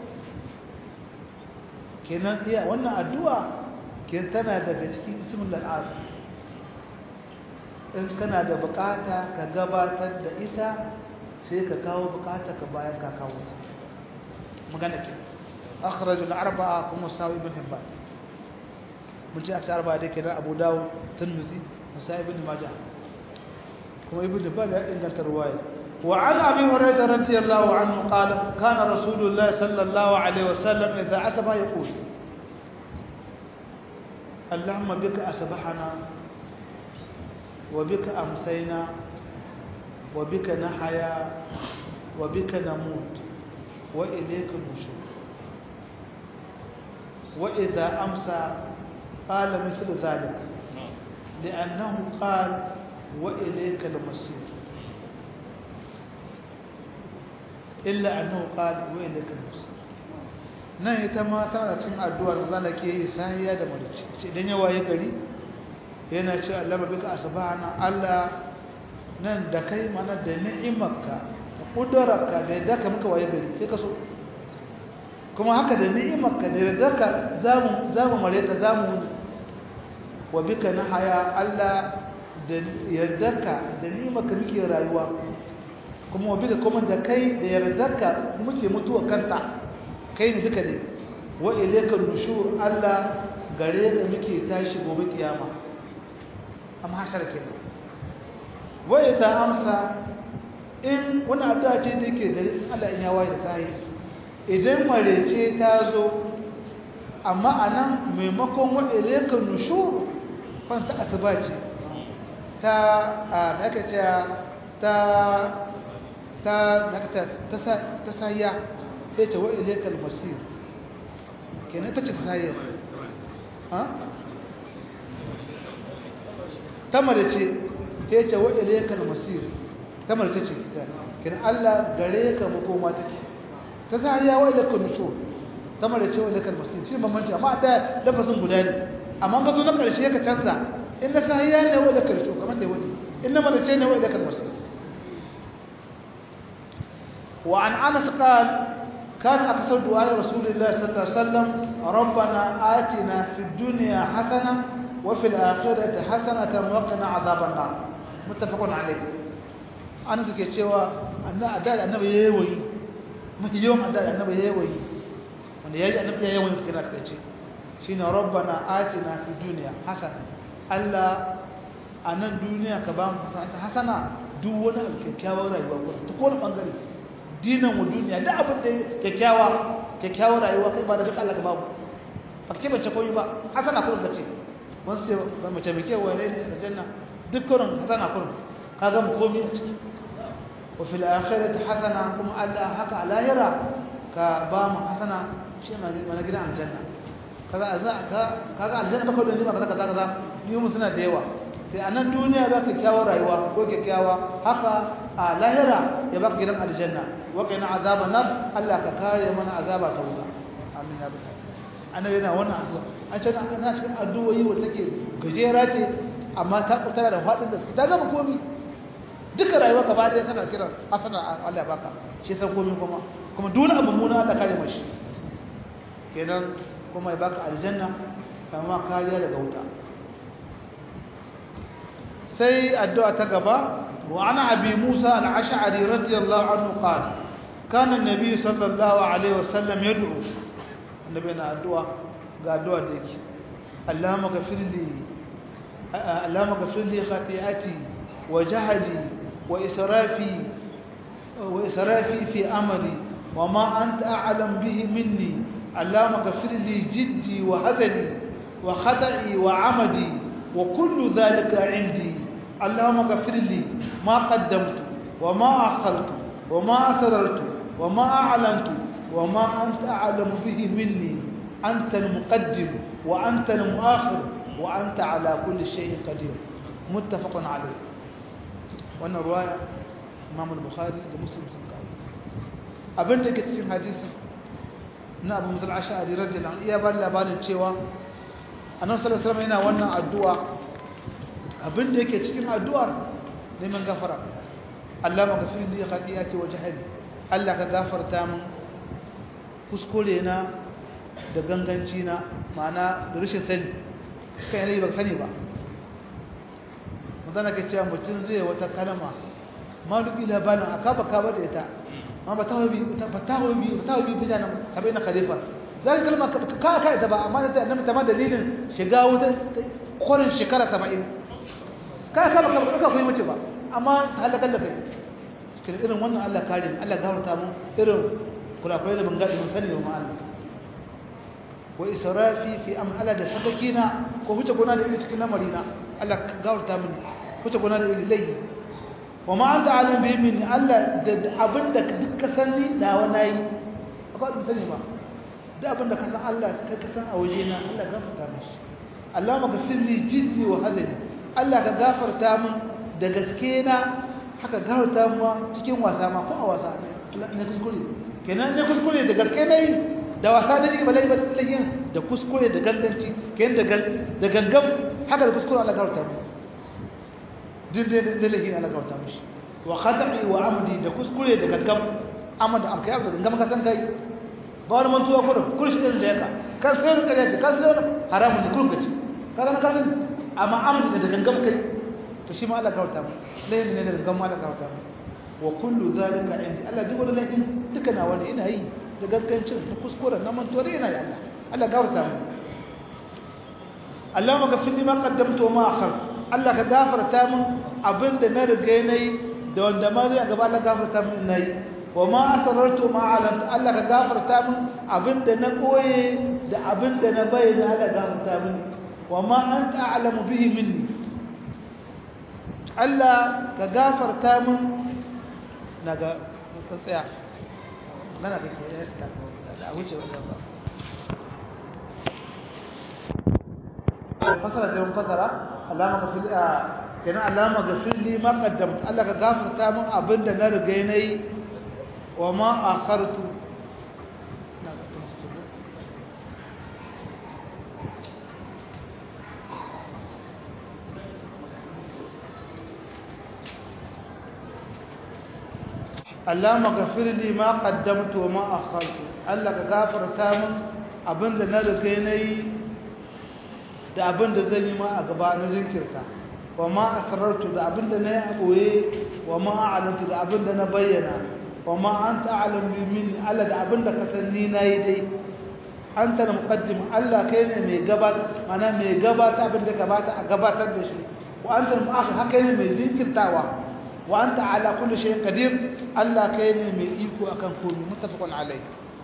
kenan iya wannan addu'a ken tana daga cikin ismul azam in kana da bukata ka gabatar da ita sai ka kawo bukata ka bayan ka kawo ta magana ke akhrajul arba'a kuma sawi ibn hibban mun ji a arba'a da kenan Abu Dawud Tirmidhi Nasa'i ibn Majah kuma ibn hibban ya inganta ruwaya wa an Abi Hurairah radiyallahu anhu qala kana Rasulullah sallallahu alaihi wasallam idza asaba yaqul Allahumma bika asbahana wa bika amsayna wa bika nahya wa bika namut wa ilayka nushur وإذا أمسى قال مثل ذلك لأنه قال وإليك المصير إلا أنه قال وإليك المصير nan ita ma tana cin addu'ar da zan ke yi sahiya da marici idan ya waye gari yana ce Allah bika asbahana Allah nan da kai mana da ni'imarka da kudararka da yadda ka muka waye gari sai ka so kuma haka da ni'imarka da yadda ka zamu mare ta zamu wa bika nahaya Allah da yardarka da ni maka muke rayuwa kuma wa bika kuma da kai da yardarka muke mutuwa kanta kai ne duka ne wa ilayka nushur Allah gare da muke tashi gobe kiyama amma hashar kenan wa idza amsa in wani addu'a ce da yake gare Allah in ya waye da sai idan marece ta zo amma anan maimakon wa ilayka nushur fanta asuba ce ta naka ta sayya sai ce wa ilaikal masir kenan ta ce ta sayya tamar ce ta ce wa ilaikal masir tamar ta ce kita kenan Allah gare ka makoma take ta sayya wa ilaikal nushur tamar ce wa ilaikal masir shi bambanci amma ta lafazin guda ne amma ka zo na karshe ka canza in na sayya ne wa ilaikal nushur kamar da wani in na mara ce ne wa ilaikal masir وعن أنس قال كان أكثر دعاء رسول الله صلى الله عليه وسلم ربنا آتنا في الدنيا حسنة وفي الآخرة حسنة وقنا عذاب النار متفق عليه أنس كيتشوا أن أداء النبي يوي يوم أداء النبي يوي من يجي النبي يوي في كنات كيتشي شين ربنا آتنا في الدنيا حسنة ألا أن الدنيا كبام حسنة دون الكيكاوى رأيوة تقول بانغري dinan wa duniya da abin da kyakkyawar rayuwa kai ba daga Allah ka babu ba ke bace koyi ba hasana kullum kace wani sai ba mace mai kewa ne da janna dukkan hasana kullum kaga mu komi a ciki wa fil akhirati hasana kuma Allah haka lahira ka ba mu hasana shi ma gidan aljanna kaga aljanna baka da ba kaza ni mu suna da yawa sai anan duniya za ka kyakkyawar rayuwa ko kyakkyawa haka a lahira ya baka gidan aljanna وقنا عذاب النار الله ككاري من عذاب توبه امين يا بك انا yana wannan addu'a an ce ana cikin addu'o'i wacce take gajera ce amma ta tsara da fadin da ta gama komai duka rayuwa gaba da kana kira hasana Allah ya baka shi san komai kuma dole abu muna Allah kare mashi kenan kuma ya baka aljanna amma kariya daga wuta sai addu'a ta gaba وعن أبي موسى الأشعري رضي الله عنه قال كان النبي صلى الله عليه وسلم يدعو النبي الدعاء قال دعاء ديك اللهم اغفر لي خطيئتي وجهلي وإسرافي في أمري وما أنت أعلم به مني اللهم اغفر لي جدي وهزلي وخطئي وعمدي وكل ذلك عندي اللهم اغفر لي ما قدمت وما أخرت وما أسررت وما أعلنت وما أنت أعلم به مني أنت المقدم وأنت المؤخر وأنت على كل شيء قدير متفق عليه وأنا رواية إمام البخاري ومسلم سنقال أبنت كتير حديث na Abu Musa al-Ash'ari radiyallahu anhu iya ba labarin cewa Annabi sallallahu alaihi wasallam yana wannan addu'a abinda yake cikin addu'ar neman gafara Allah maghfir li khati'ati wa jahli Allah ka gafarta min kuskure na da ganganci na ma'ana da rashin sani kai ne ba sani ba mutana ke cewa mutum zai wata kalma malubi labanin aka baka ba da ita ma ba tawabi bijanan sabai na khalifa zai kalma ka ita ba amma da annabi tamam dalilin shiga wuta korin shekara 70 ka koyi mace ba amma ta halakar da kai cikin irin wannan Allah kare mu Allah gafarta mu irin kula-kulai da ban gadi mun sani wa Allah wa israfi fi amhala da sadakina ko huce gona da ilimi cikin lamarina Allah gafarta mu huce gona da ilimi wa ma anta alim bi min Allah da abinda dukkan sanni da wani yi ba da sani ba da abinda ka san Allah ka san a waje na Allah gafarta mishi Allah maghfir li jiddi wa hazani Allah ka gafarta min da gaske na haka gafarta mu cikin wasa ma ko a wasa ne kuskure kenan ne kuskure da gaske nayi da wasa da shi balai ba lahin da kuskure da ganganci kenan da gangam haka da kuskure Allah gafarta mu din da lahin Allah gafarta mishi wa khata'i wa amdi da kuskure da gangam amma da amkai da gangam ka san kai ba wani mantuwa kurin shi da yaka kan sai ka yaji kan sai haramun da kurin kaci kaga na kasan amma amsa da gangan kai to shi ma Allah gafarta mu lahin ne da gangan Allah gafarta mu wa kullu zalika indi Allah duk wani lahin duka na wani ina yi da gangancin da kuskuren na mantuwa ina yi Allah gafarta mu Allah maghfir li ma qaddamtu wa ma akhar Allah ka gafarta min abinda na riga nayi da wanda ma zai gaba Allah gafarta min nayi wa ma asrartu ma alantu Allah ka gafarta min abinda na koye da abinda na bayyana Allah gafarta min wa ma anta a'lamu bihi minni Allah ka gafarta min naga tsaya nana kake da wuce wannan ba fasara da fasara alama ka fil kenan alama ga fili ma qaddamta Allah ka gafarta min abinda na riga nayi wa ma akhartu Allama ghafir li ma qaddamtu wa ma akhartu Allah ka gafarta min abinda na riga nayi da abinda zan yi ma a gaba na jinkirta wa ma asrartu da abinda na yi a boye wa ma a'lantu da abinda na bayyana wa ma anta a'lamu minni Allah da abinda ka san ni nayi dai anta al-muqaddim Allah kai ne mai gabata mana mai gabata abinda gabata a gabatar da shi wa anta al-mu'akhir haka ne mai jinkirtawa wa anta ala kulli shay'in qadir Allah kai ne mai iko akan komai muttafaqun alayh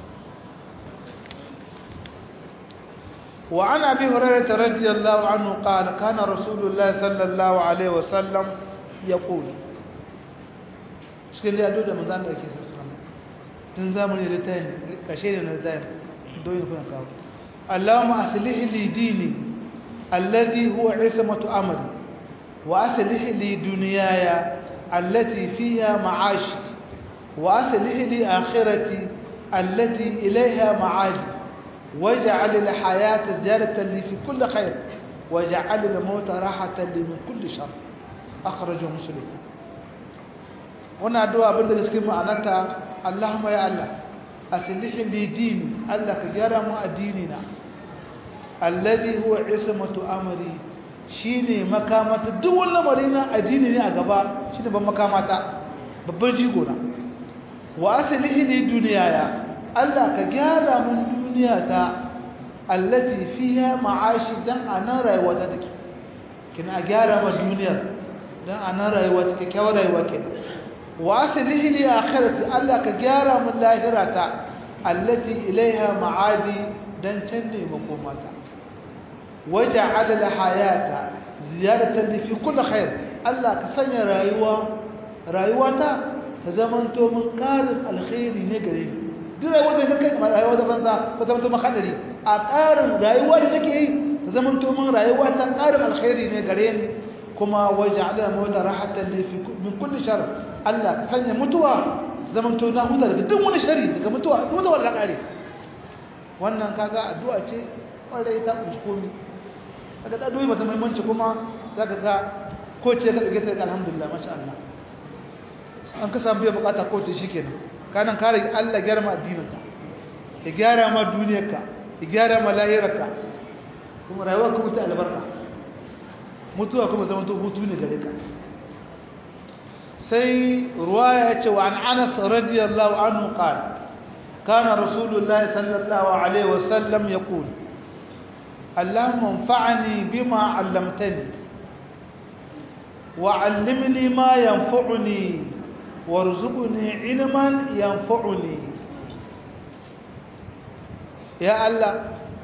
wa an abi hurairah radiyallahu anhu qala kana rasulullah sallallahu alaihi wasallam yaqul cikin da yado da manzon da yake sallallahu tun zamani da tayin kashe ne na zayin doyin kuna kawo Allahumma aslih li dini alladhi huwa ismatu amri wa aslih li dunyaya التي فيها معاشي وأصلح لي آخرتي التي إليها معادي واجعل الحياة زيادة لي في كل خير واجعل الموت راحة لي من كل شر أخرجه مسلم هنا دعاء بند الاسكيم معناتها اللهم يا الله أصلح لي ديني الله كجرم ديننا الذي هو عصمة أمري shine makamata duk wannan marina addini ne a gaba shine ban makamata babban jigo na wa aslihi li dunyaya Allah ka gyara mun duniyata allati fiha ma'ashi dan anan rayuwa ta take kina gyara ma duniyar dan anan rayuwa take kyawar rayuwa ke wa aslihi li akhirati Allah ka gyara mun lahirata allati ilaiha ma'adi dan can ne makomata وجعل الحياة زيادة لي في كل خير الله كسني رايواتا تزمنتو من قارن الخير نغري دي رايواتا كake رايواتا banza ko zamanto makadari a ƙarin rayuwa da nake yi تزمنتو من رايواتا ƙarin alkhairi ne gare ni kuma waja'ala mawta rahatan li fi min kulli shar Allah kasanya mutuwa zamanto na huta daga duk wani shari daga mutuwa wala kare wannan kaga addu'a ce kwarai ta kuskure kada ka dubi mata muhimmanci kuma zaka ga ko ce ka dage ta alhamdulillah masha Allah an ka samu biya bukata ko ce shikenan kanan kare Allah gyara ma addininka ya gyara ma duniyarka ya gyara ma lahirarka kuma rayuwar ka mutu albarka mutuwa kuma zaman to hutu ne gare ka sai ruwaya ya ce wa an Anas radiyallahu anhu qala kana rasulullahi sallallahu alaihi wasallam yaqul اللهم انفعني بما علمتني وعلمني ما ينفعني وارزقني علما ينفعني يا الله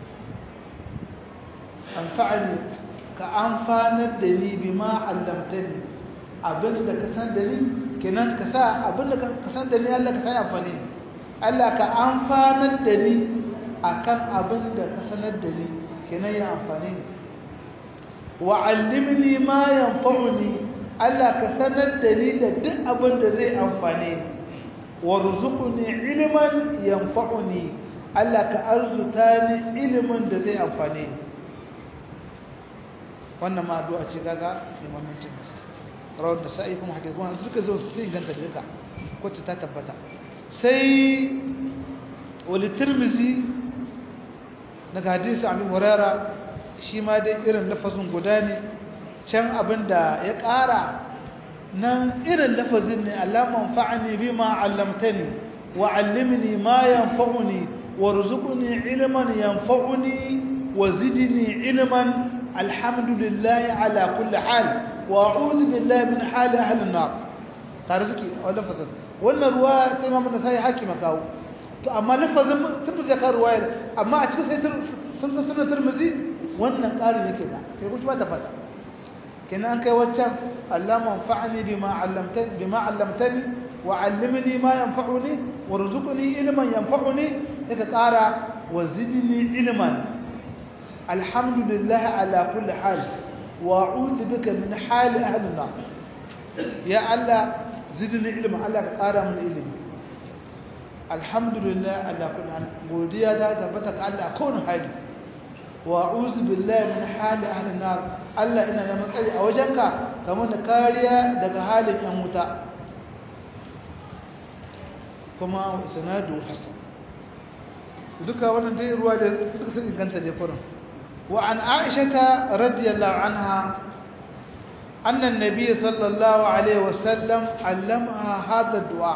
انفعني كأنفعني بما علمتني abinda ka san da ni kenan ka sa abinda ka san da ni Allah ka sa amfani Allah ka amfanar da ni akan abinda ka sanar da ni kenan ya amfani wa allimni ma yanfa'uni Allah ka sanar da ni da duk abin da zai amfane ni warzuqni ilman yanfa'uni Allah ka arzuta ni ilimin da zai amfane ni wannan ma addu'a ce kaga limamin gaske rawar da sai kuma hakika kuma suka zo su inganta duka ko ta tabbata sai wal tirmizi daga hadisi Abu Hurairah shi ma dai irin lafazin guda ne can abinda ya ƙara nan irin lafazin ne Allah manfa'ani bima 'allamtani wa 'allimni ma yanfa'uni warzuqni ilman yanfa'uni wa zidni ilman alhamdulillahi ala kulli hal wa a'udhu billahi min hali ahli an-nar tare suke a lafazin wannan ruwa ta Imam Nasai Hakim kawo to amma lafazin Tirmidhi ka ruwayar amma a cikin sai sunan Tirmidhi wannan ƙarin yake da kai kuma ta fada kenan kai waccan Allah manfa'ani bima 'allamtani wa 'allimni ma yanfa'uni warzuqni ilman yanfa'uni ita ƙara wa zidni ilman alhamdulillah ala kulli hal wa a'udhu bika min hali ahli an-nar ya Allah zidni ilman Allah ka ƙara min ilimi alhamdulillah ala kulli hal godiya da tabbata ga Allah a kowane hali wa a'udhu billahi min hali ahli an-nar Allah ina neman tsari a wajenka kamar da kariya daga halin yan wuta kuma sanadu hasan duka wannan dai ruwa da duka sun inganta je kurin wa an Aisha radiyallahu anha anna an-nabiy sallallahu alaihi wasallam allamaha hadha ad-du'a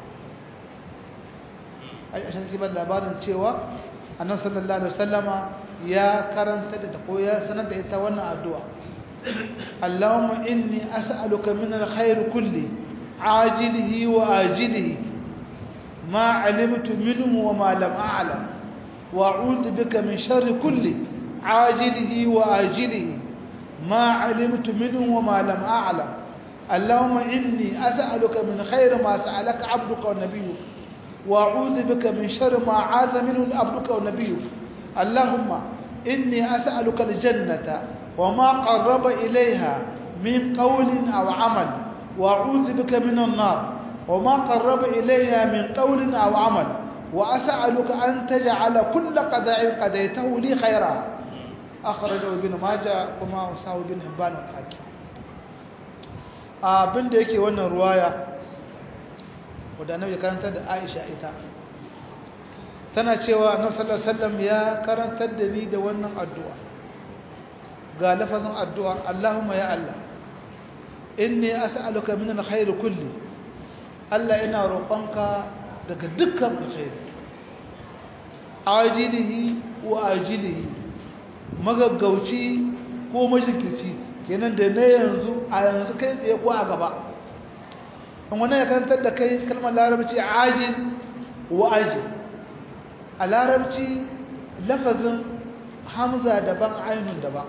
Aisha take ba labarin cewa annabi sallallahu alaihi wasallama ya karanta da ko ya sanar da ita wannan addu'a Allahumma inni as'aluka min alkhair kulli ajilihi wa ajilihi ma 'alimtu minhu wa ma lam a'lam wa a'udhu bika min sharri kulli ajilihi wa ajilihi ma 'alimtu minhu wa ma lam a'lam Allahumma inni as'aluka min khair ma sa'alaka 'abduka wa nabiyyuka wa a'udhu bika min sharri ma 'adha minhu 'abduka wa nabiyyuka اللهم إني أسألك الجنة وما قرب إليها من قول أو عمل وأعوذ بك من النار وما قرب إليها من قول أو عمل وأسألك أن تجعل كل قضاء قضيته لي خيرا أخرجه ابن ماجه وما وصاه ابن حبان والحاكم abin da yake wannan ruwaya wadda annabi ya karanta da Aisha ita tana cewa annabi sallallahu alaihi wasallam ya karantar da ni da wannan addu'a ga lafazin addu'a Allahumma ya Allah inni as'aluka min alkhair kulli Allah ina roƙonka daga dukkan alkhairi ajilihi wa ajilihi magaggauci ko majinkici kenan da ne yanzu a yanzu kai tsaye ko a gaba an wannan ya karantar da kai kalmar larabci ajil wa ajil a larabci lafazin hamza daban ainun daban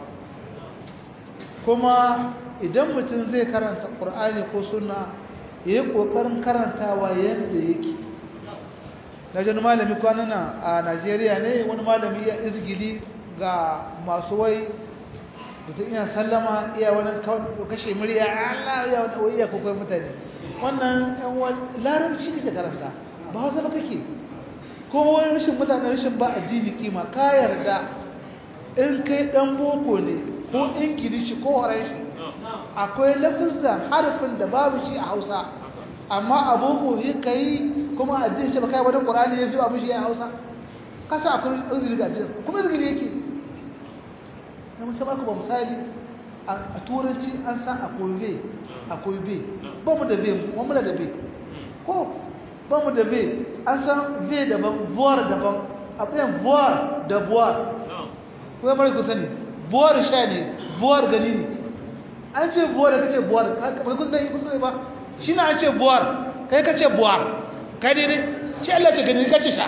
kuma idan mutum zai karanta ƙur'ani ko suna ya yi ƙoƙarin karantawa yadda yake na jini malami kwanana a najeriya ne wani malami ya izgili ga masu wai da ta iya sallama iya wani kashe murya Allah ya wani iya kwakwai mutane wannan yan larabci ne ta karanta ba hausa ba kake ko wani rashin mutane rashin ba addini kima ka yarda in kai dan boko ne ko ingilishi ko horashi akwai lafizan harfin da babu shi a Hausa amma a boko yi kai kuma addini ce ba kai wani Qur'ani ya zo abu shi a Hausa kasa akwai uzuri ga addini kuma uzuri yake na musamman ku ba misali a turanci an san akwai be ba mu da be mu da be ko ba mu da be an san ve daban voir daban akwai voir da boire ko mai ku sani boire sha ne boire gani ne an ce boire kace boire kai kun dai kusa ba shine an ce boire kai kace boire kai dai dai shi Allah ce gani kace sha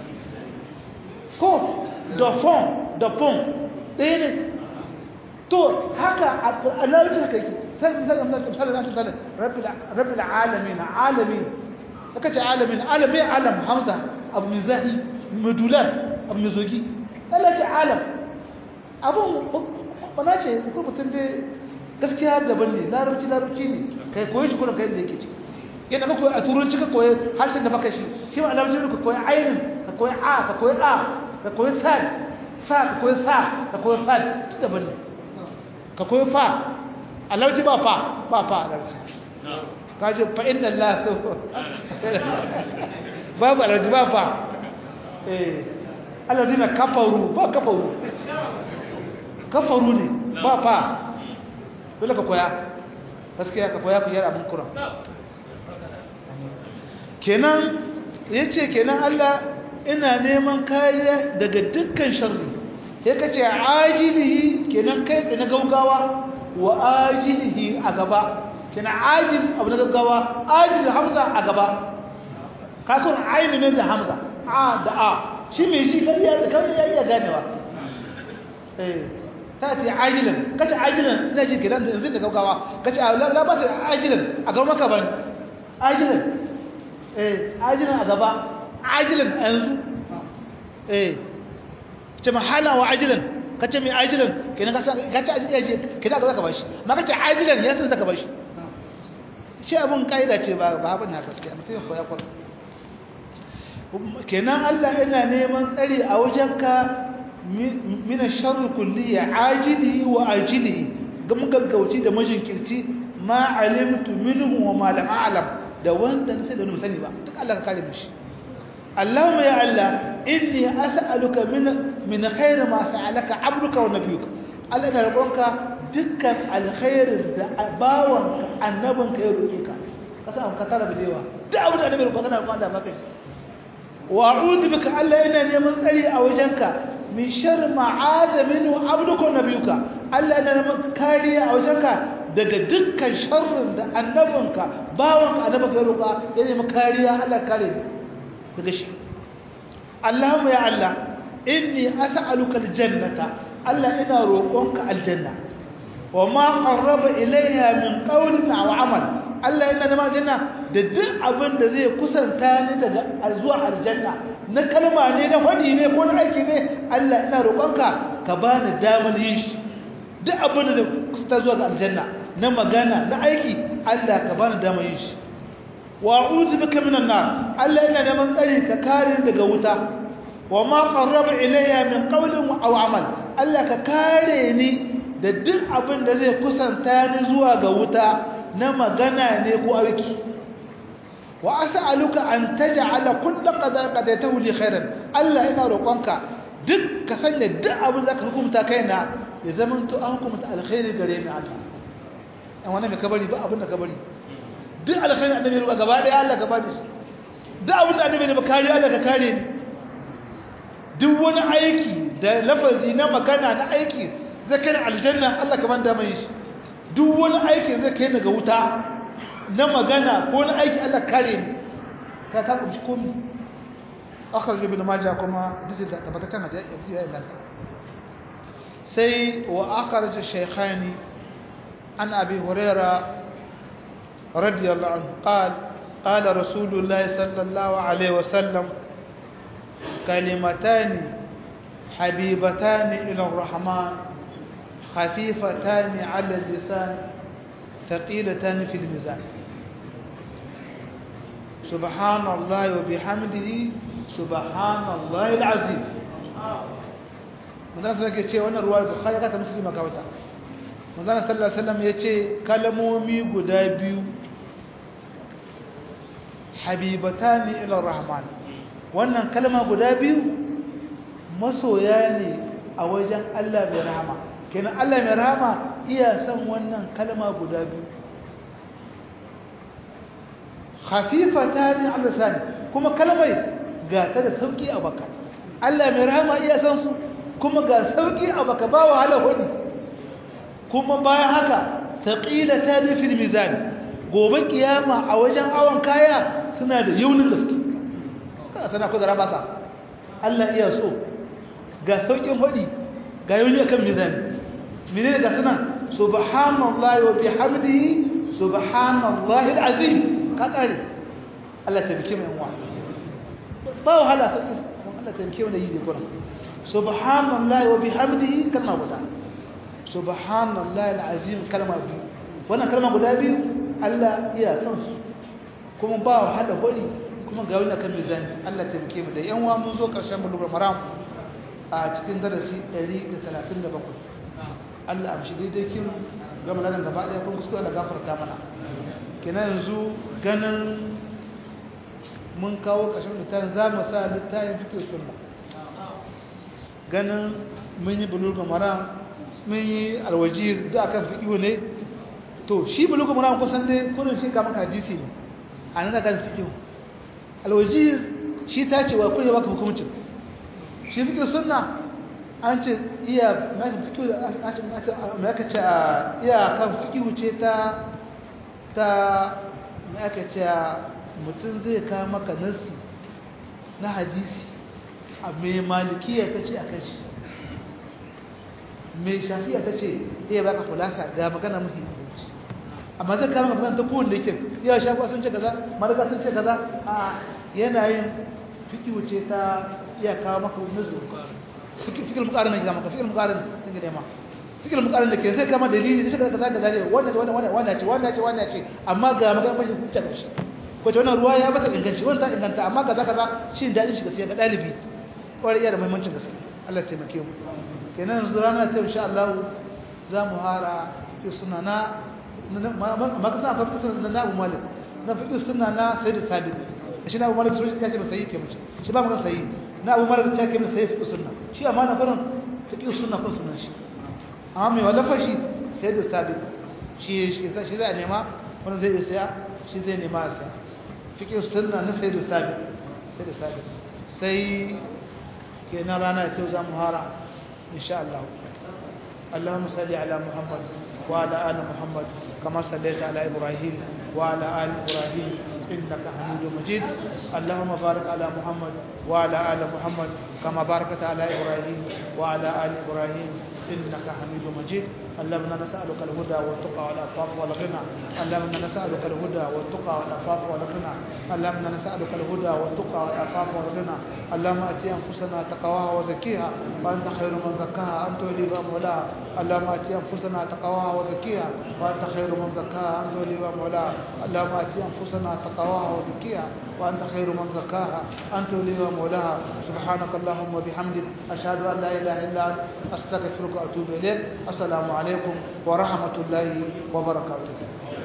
ko da fond ɗaya ne to haka a larabci haka yake sai rabbil alamin aka ce alamin alam hamza abu mai zahi medular abu mai zogi Allah ce alam abun bana ce ko mutum dai gaskiya daban ne larabci ne kai koyi shi kuma kai da yake ciki yadda ka koyi a turanci ka koyi harshen da baka shi ma larabci ka koyi ainin ka koyi ka koyi sad ka koyi ka koyi sad duk daban ne ka koyi fa a larabci ba fa a larabci kaje fa inna Allah babu alaji ba fa alladina kafaru ba kafaru ne ba fa dole ka koya gaskiya ka koya ku yar abin Qur'an kenan yace kenan Allah ina neman kariya daga dukkan sharri sai kace ajilihi kenan kai na gaugawa wa ajilihi a gaba kenan ajil abu na gaugawa ajil hamza a gaba ka kun aini ne da hamza a da a shi me shi kariya da kariya ya ganewa تأتي عاجلا كش عاجلا نجي كده نزيد كوكوا كش لا بس عاجلا أقول ما كبر عاجلا عاجلا أقبا عاجلا أنزو كما حالا وعاجلا كش مي عاجلا كنا كش كده أقول كباش ما كش عاجلا ياسن كباش شيء أبون كايدا شيء بابن هكذا كده متين خويا كل كنا الله إلا نيمان تري أوجهك من الشر كلية عاجله وآجله قم قوتي ده مجن كرتي ما علمت منه وما لم أعلم ده وانت نسيت أنه مثني بقى تقال لك كلمش اللهم يا الله إني أسألك من خير ما سألك عبدك ونبيك قال أنا ربك دكا الخير باوانك النبنك يرؤيك قسم كتار بديوة دعونا النبي ربك أنا أقول ما كنت وأعوذ بك ألا إنني مسألي أوجنك من شر ما عاد منه عبدك ونبيك ألا أنا مكاريا أوجنك daga dukkan sharrin da annabinka bawanka annabinka ya roƙa yana makariya Allah kare daga shi Allahumma ya Allah inni as'aluka aljannata Allah ina roƙonka aljanna wa ma qarraba ilayha min qawlin aw amal Allah ina neman aljanna da duk abin da zai kusanta ni daga zuwa aljanna na kalma ne na fadi ne ko na aiki ne Allah ina roƙonka ka bani damar yin shi duk abin da kusanta zuwa ga aljanna na magana na aiki Allah ka bani damar yin shi wa a'udhu bika minan nar Allah ina neman tsari ka kare daga wuta wa ma qarraba ilayya min qawlin aw amal Allah ka kare ni da duk abin da zai kusanta ni zuwa ga wuta na magana ne ko aiki wa as'aluka an taj'ala kull qadaytahu li khairan Allah ina roƙonka duk ka sanya duk abin da ka hukunta kaina ya zaman to an hukunta alkhairi gare ni Allah an wannan me kabari ba abin da kabari duk alkhairi annabi ruwa gaba daya Allah gaba da shi duk abin da annabi ne ba kare Allah ka kare ni duk wani aiki da lafazi na magana na aiki zai kai aljanna Allah kaman da mai shi duk wani aiki zai kai daga wuta na magana ko na aiki Allah kare ni ka kumshi komai akhraj ibn majah kuma duk da tabbatan da ya inganta sai wa akhraj shaykhani an abi hurairah radiyallahu anhu qala rasulullah sallallahu alaihi wasallam كلمتان حبيبتان إلى الرحمن خفيفتان على اللسان ثقيلتان في الميزان سبحان الله وبحمده سبحان الله العظيم manzana sallallahu alaihi wannan ruwaya bukhari ka ta muslima ka wata manzana sallallahu alaihi wasallam yace kalmomi guda biyu habibatani ila rahman wannan kalma guda biyu masoya ne a wajen Allah mai rahama kenan Allah mai rahama iya san wannan kalma guda biyu khafifatan ala lisan kuma kalmai ga ta da sauki a baka Allah mai rahama iya san su kuma ga sauki a baka ba wahala hudi kuma bayan haka thaqilatan fil mizan gobe kiyama a wajen awon kaya suna da yaunin gaske sana ko zaraba sa Allah iya so ga saukin hudi ga yauni akan mizani menene ga sana subhanallahi wa bihamdihi subhanallahi alazim ka kare Allah ta bike mai wa ba wahala sauki Allah ta bike mai yi Qur'an subhanallahi wa bihamdihi kalma guda subhanallahi alazim kalma biyu wannan kalma guda biyu Allah iya son su kuma ba wahala hudi kuma ga wani kan mizani Allah ta muke mu da yan uwa mun zo karshen bulugul maram a cikin darasi 137 Allah amshi daidai kin ga malalan gaba daya kun kuskure da gafarta mana kenan yanzu ganin mun kawo karshen littafin za mu sa littafin fiqh sunna ganin mun yi bulugul maram mun yi alwajir da akan fiqh ne to shi bulugu maram kusan dai kurin shi ka maka hadisi ne a nan da fiqh alwajiz shi ta ce wa kullum baka hukuncin shi fiqh sunna an ce iya mai fiqh mai aka ce iya kan fiqh ce ta mai aka ce mutum zai ka maka nasi na hadisi a mai malikiya ta ce akan shi mai shafi'a ta ce iya baka kulasa ga magana mafi inganci amma zai kama magana ta kowanne yake iya shafi'a sun ce kaza marika sun ce kaza a yanayin fikihu ce ta iya kawo maka nuzul fikir mukarin ne maka fikir mukarin sun gane ma fikir mukarin da ke zai kama dalili da shi kaza da dalili wannan ce amma ga magana mafi hujja da shi ko ce wannan ruwa ya bata inganci wannan ta inganta amma kaza shi dalilin shi gaskiya ga dalibi kwarai iya da muhimmancin gaskiya Allah ya taimake mu kenan yanzu rana ta insha Allah za mu hara fi sunana ma ka san fa sunana na Abu Malik na fi sunana Sayyid Sabit shi na Abu Malik sai ya ce sai yake mutum shi ba mu kan sai na Abu Malik ta ke sai fi sunna shi amma na farin fi sunna kun sunan shi amma mai wallafa shi Sayyid Sabit shi zai nema wani zai isa shi zai nema sa fi sunna na Sayyid Sabit sai kenan rana ta za mu hara إن شاء الله اللهم صل على محمد وعلى آل محمد كما صليت على إبراهيم وعلى آل إبراهيم إنك حميد مجيد اللهم بارك على محمد وعلى آل محمد كما باركت على إبراهيم وعلى آل إبراهيم إنك حميد مجيد اللهم نسألك الهدى والتقى والعفاف والغنى اللهم نسألك الهدى والتقى والعفاف والغنى اللهم نسألك الهدى والتقى والعفاف والغنى اللهم أتي أنفسنا تقواها وزكيها وأنت خير من زكاها أنت وليها مولاها اللهم أتي أنفسنا تقواها وزكيها وأنت خير من زكاها أنت وليها مولاها اللهم أتي أنفسنا تقواها وزكيها وأنت خير من زكاها أنت وليها مولاها سبحانك اللهم وبحمدك أشهد أن لا إله إلا أنت أستغفرك وأتوب إليك السلام عليكم ورحمة الله وبركاته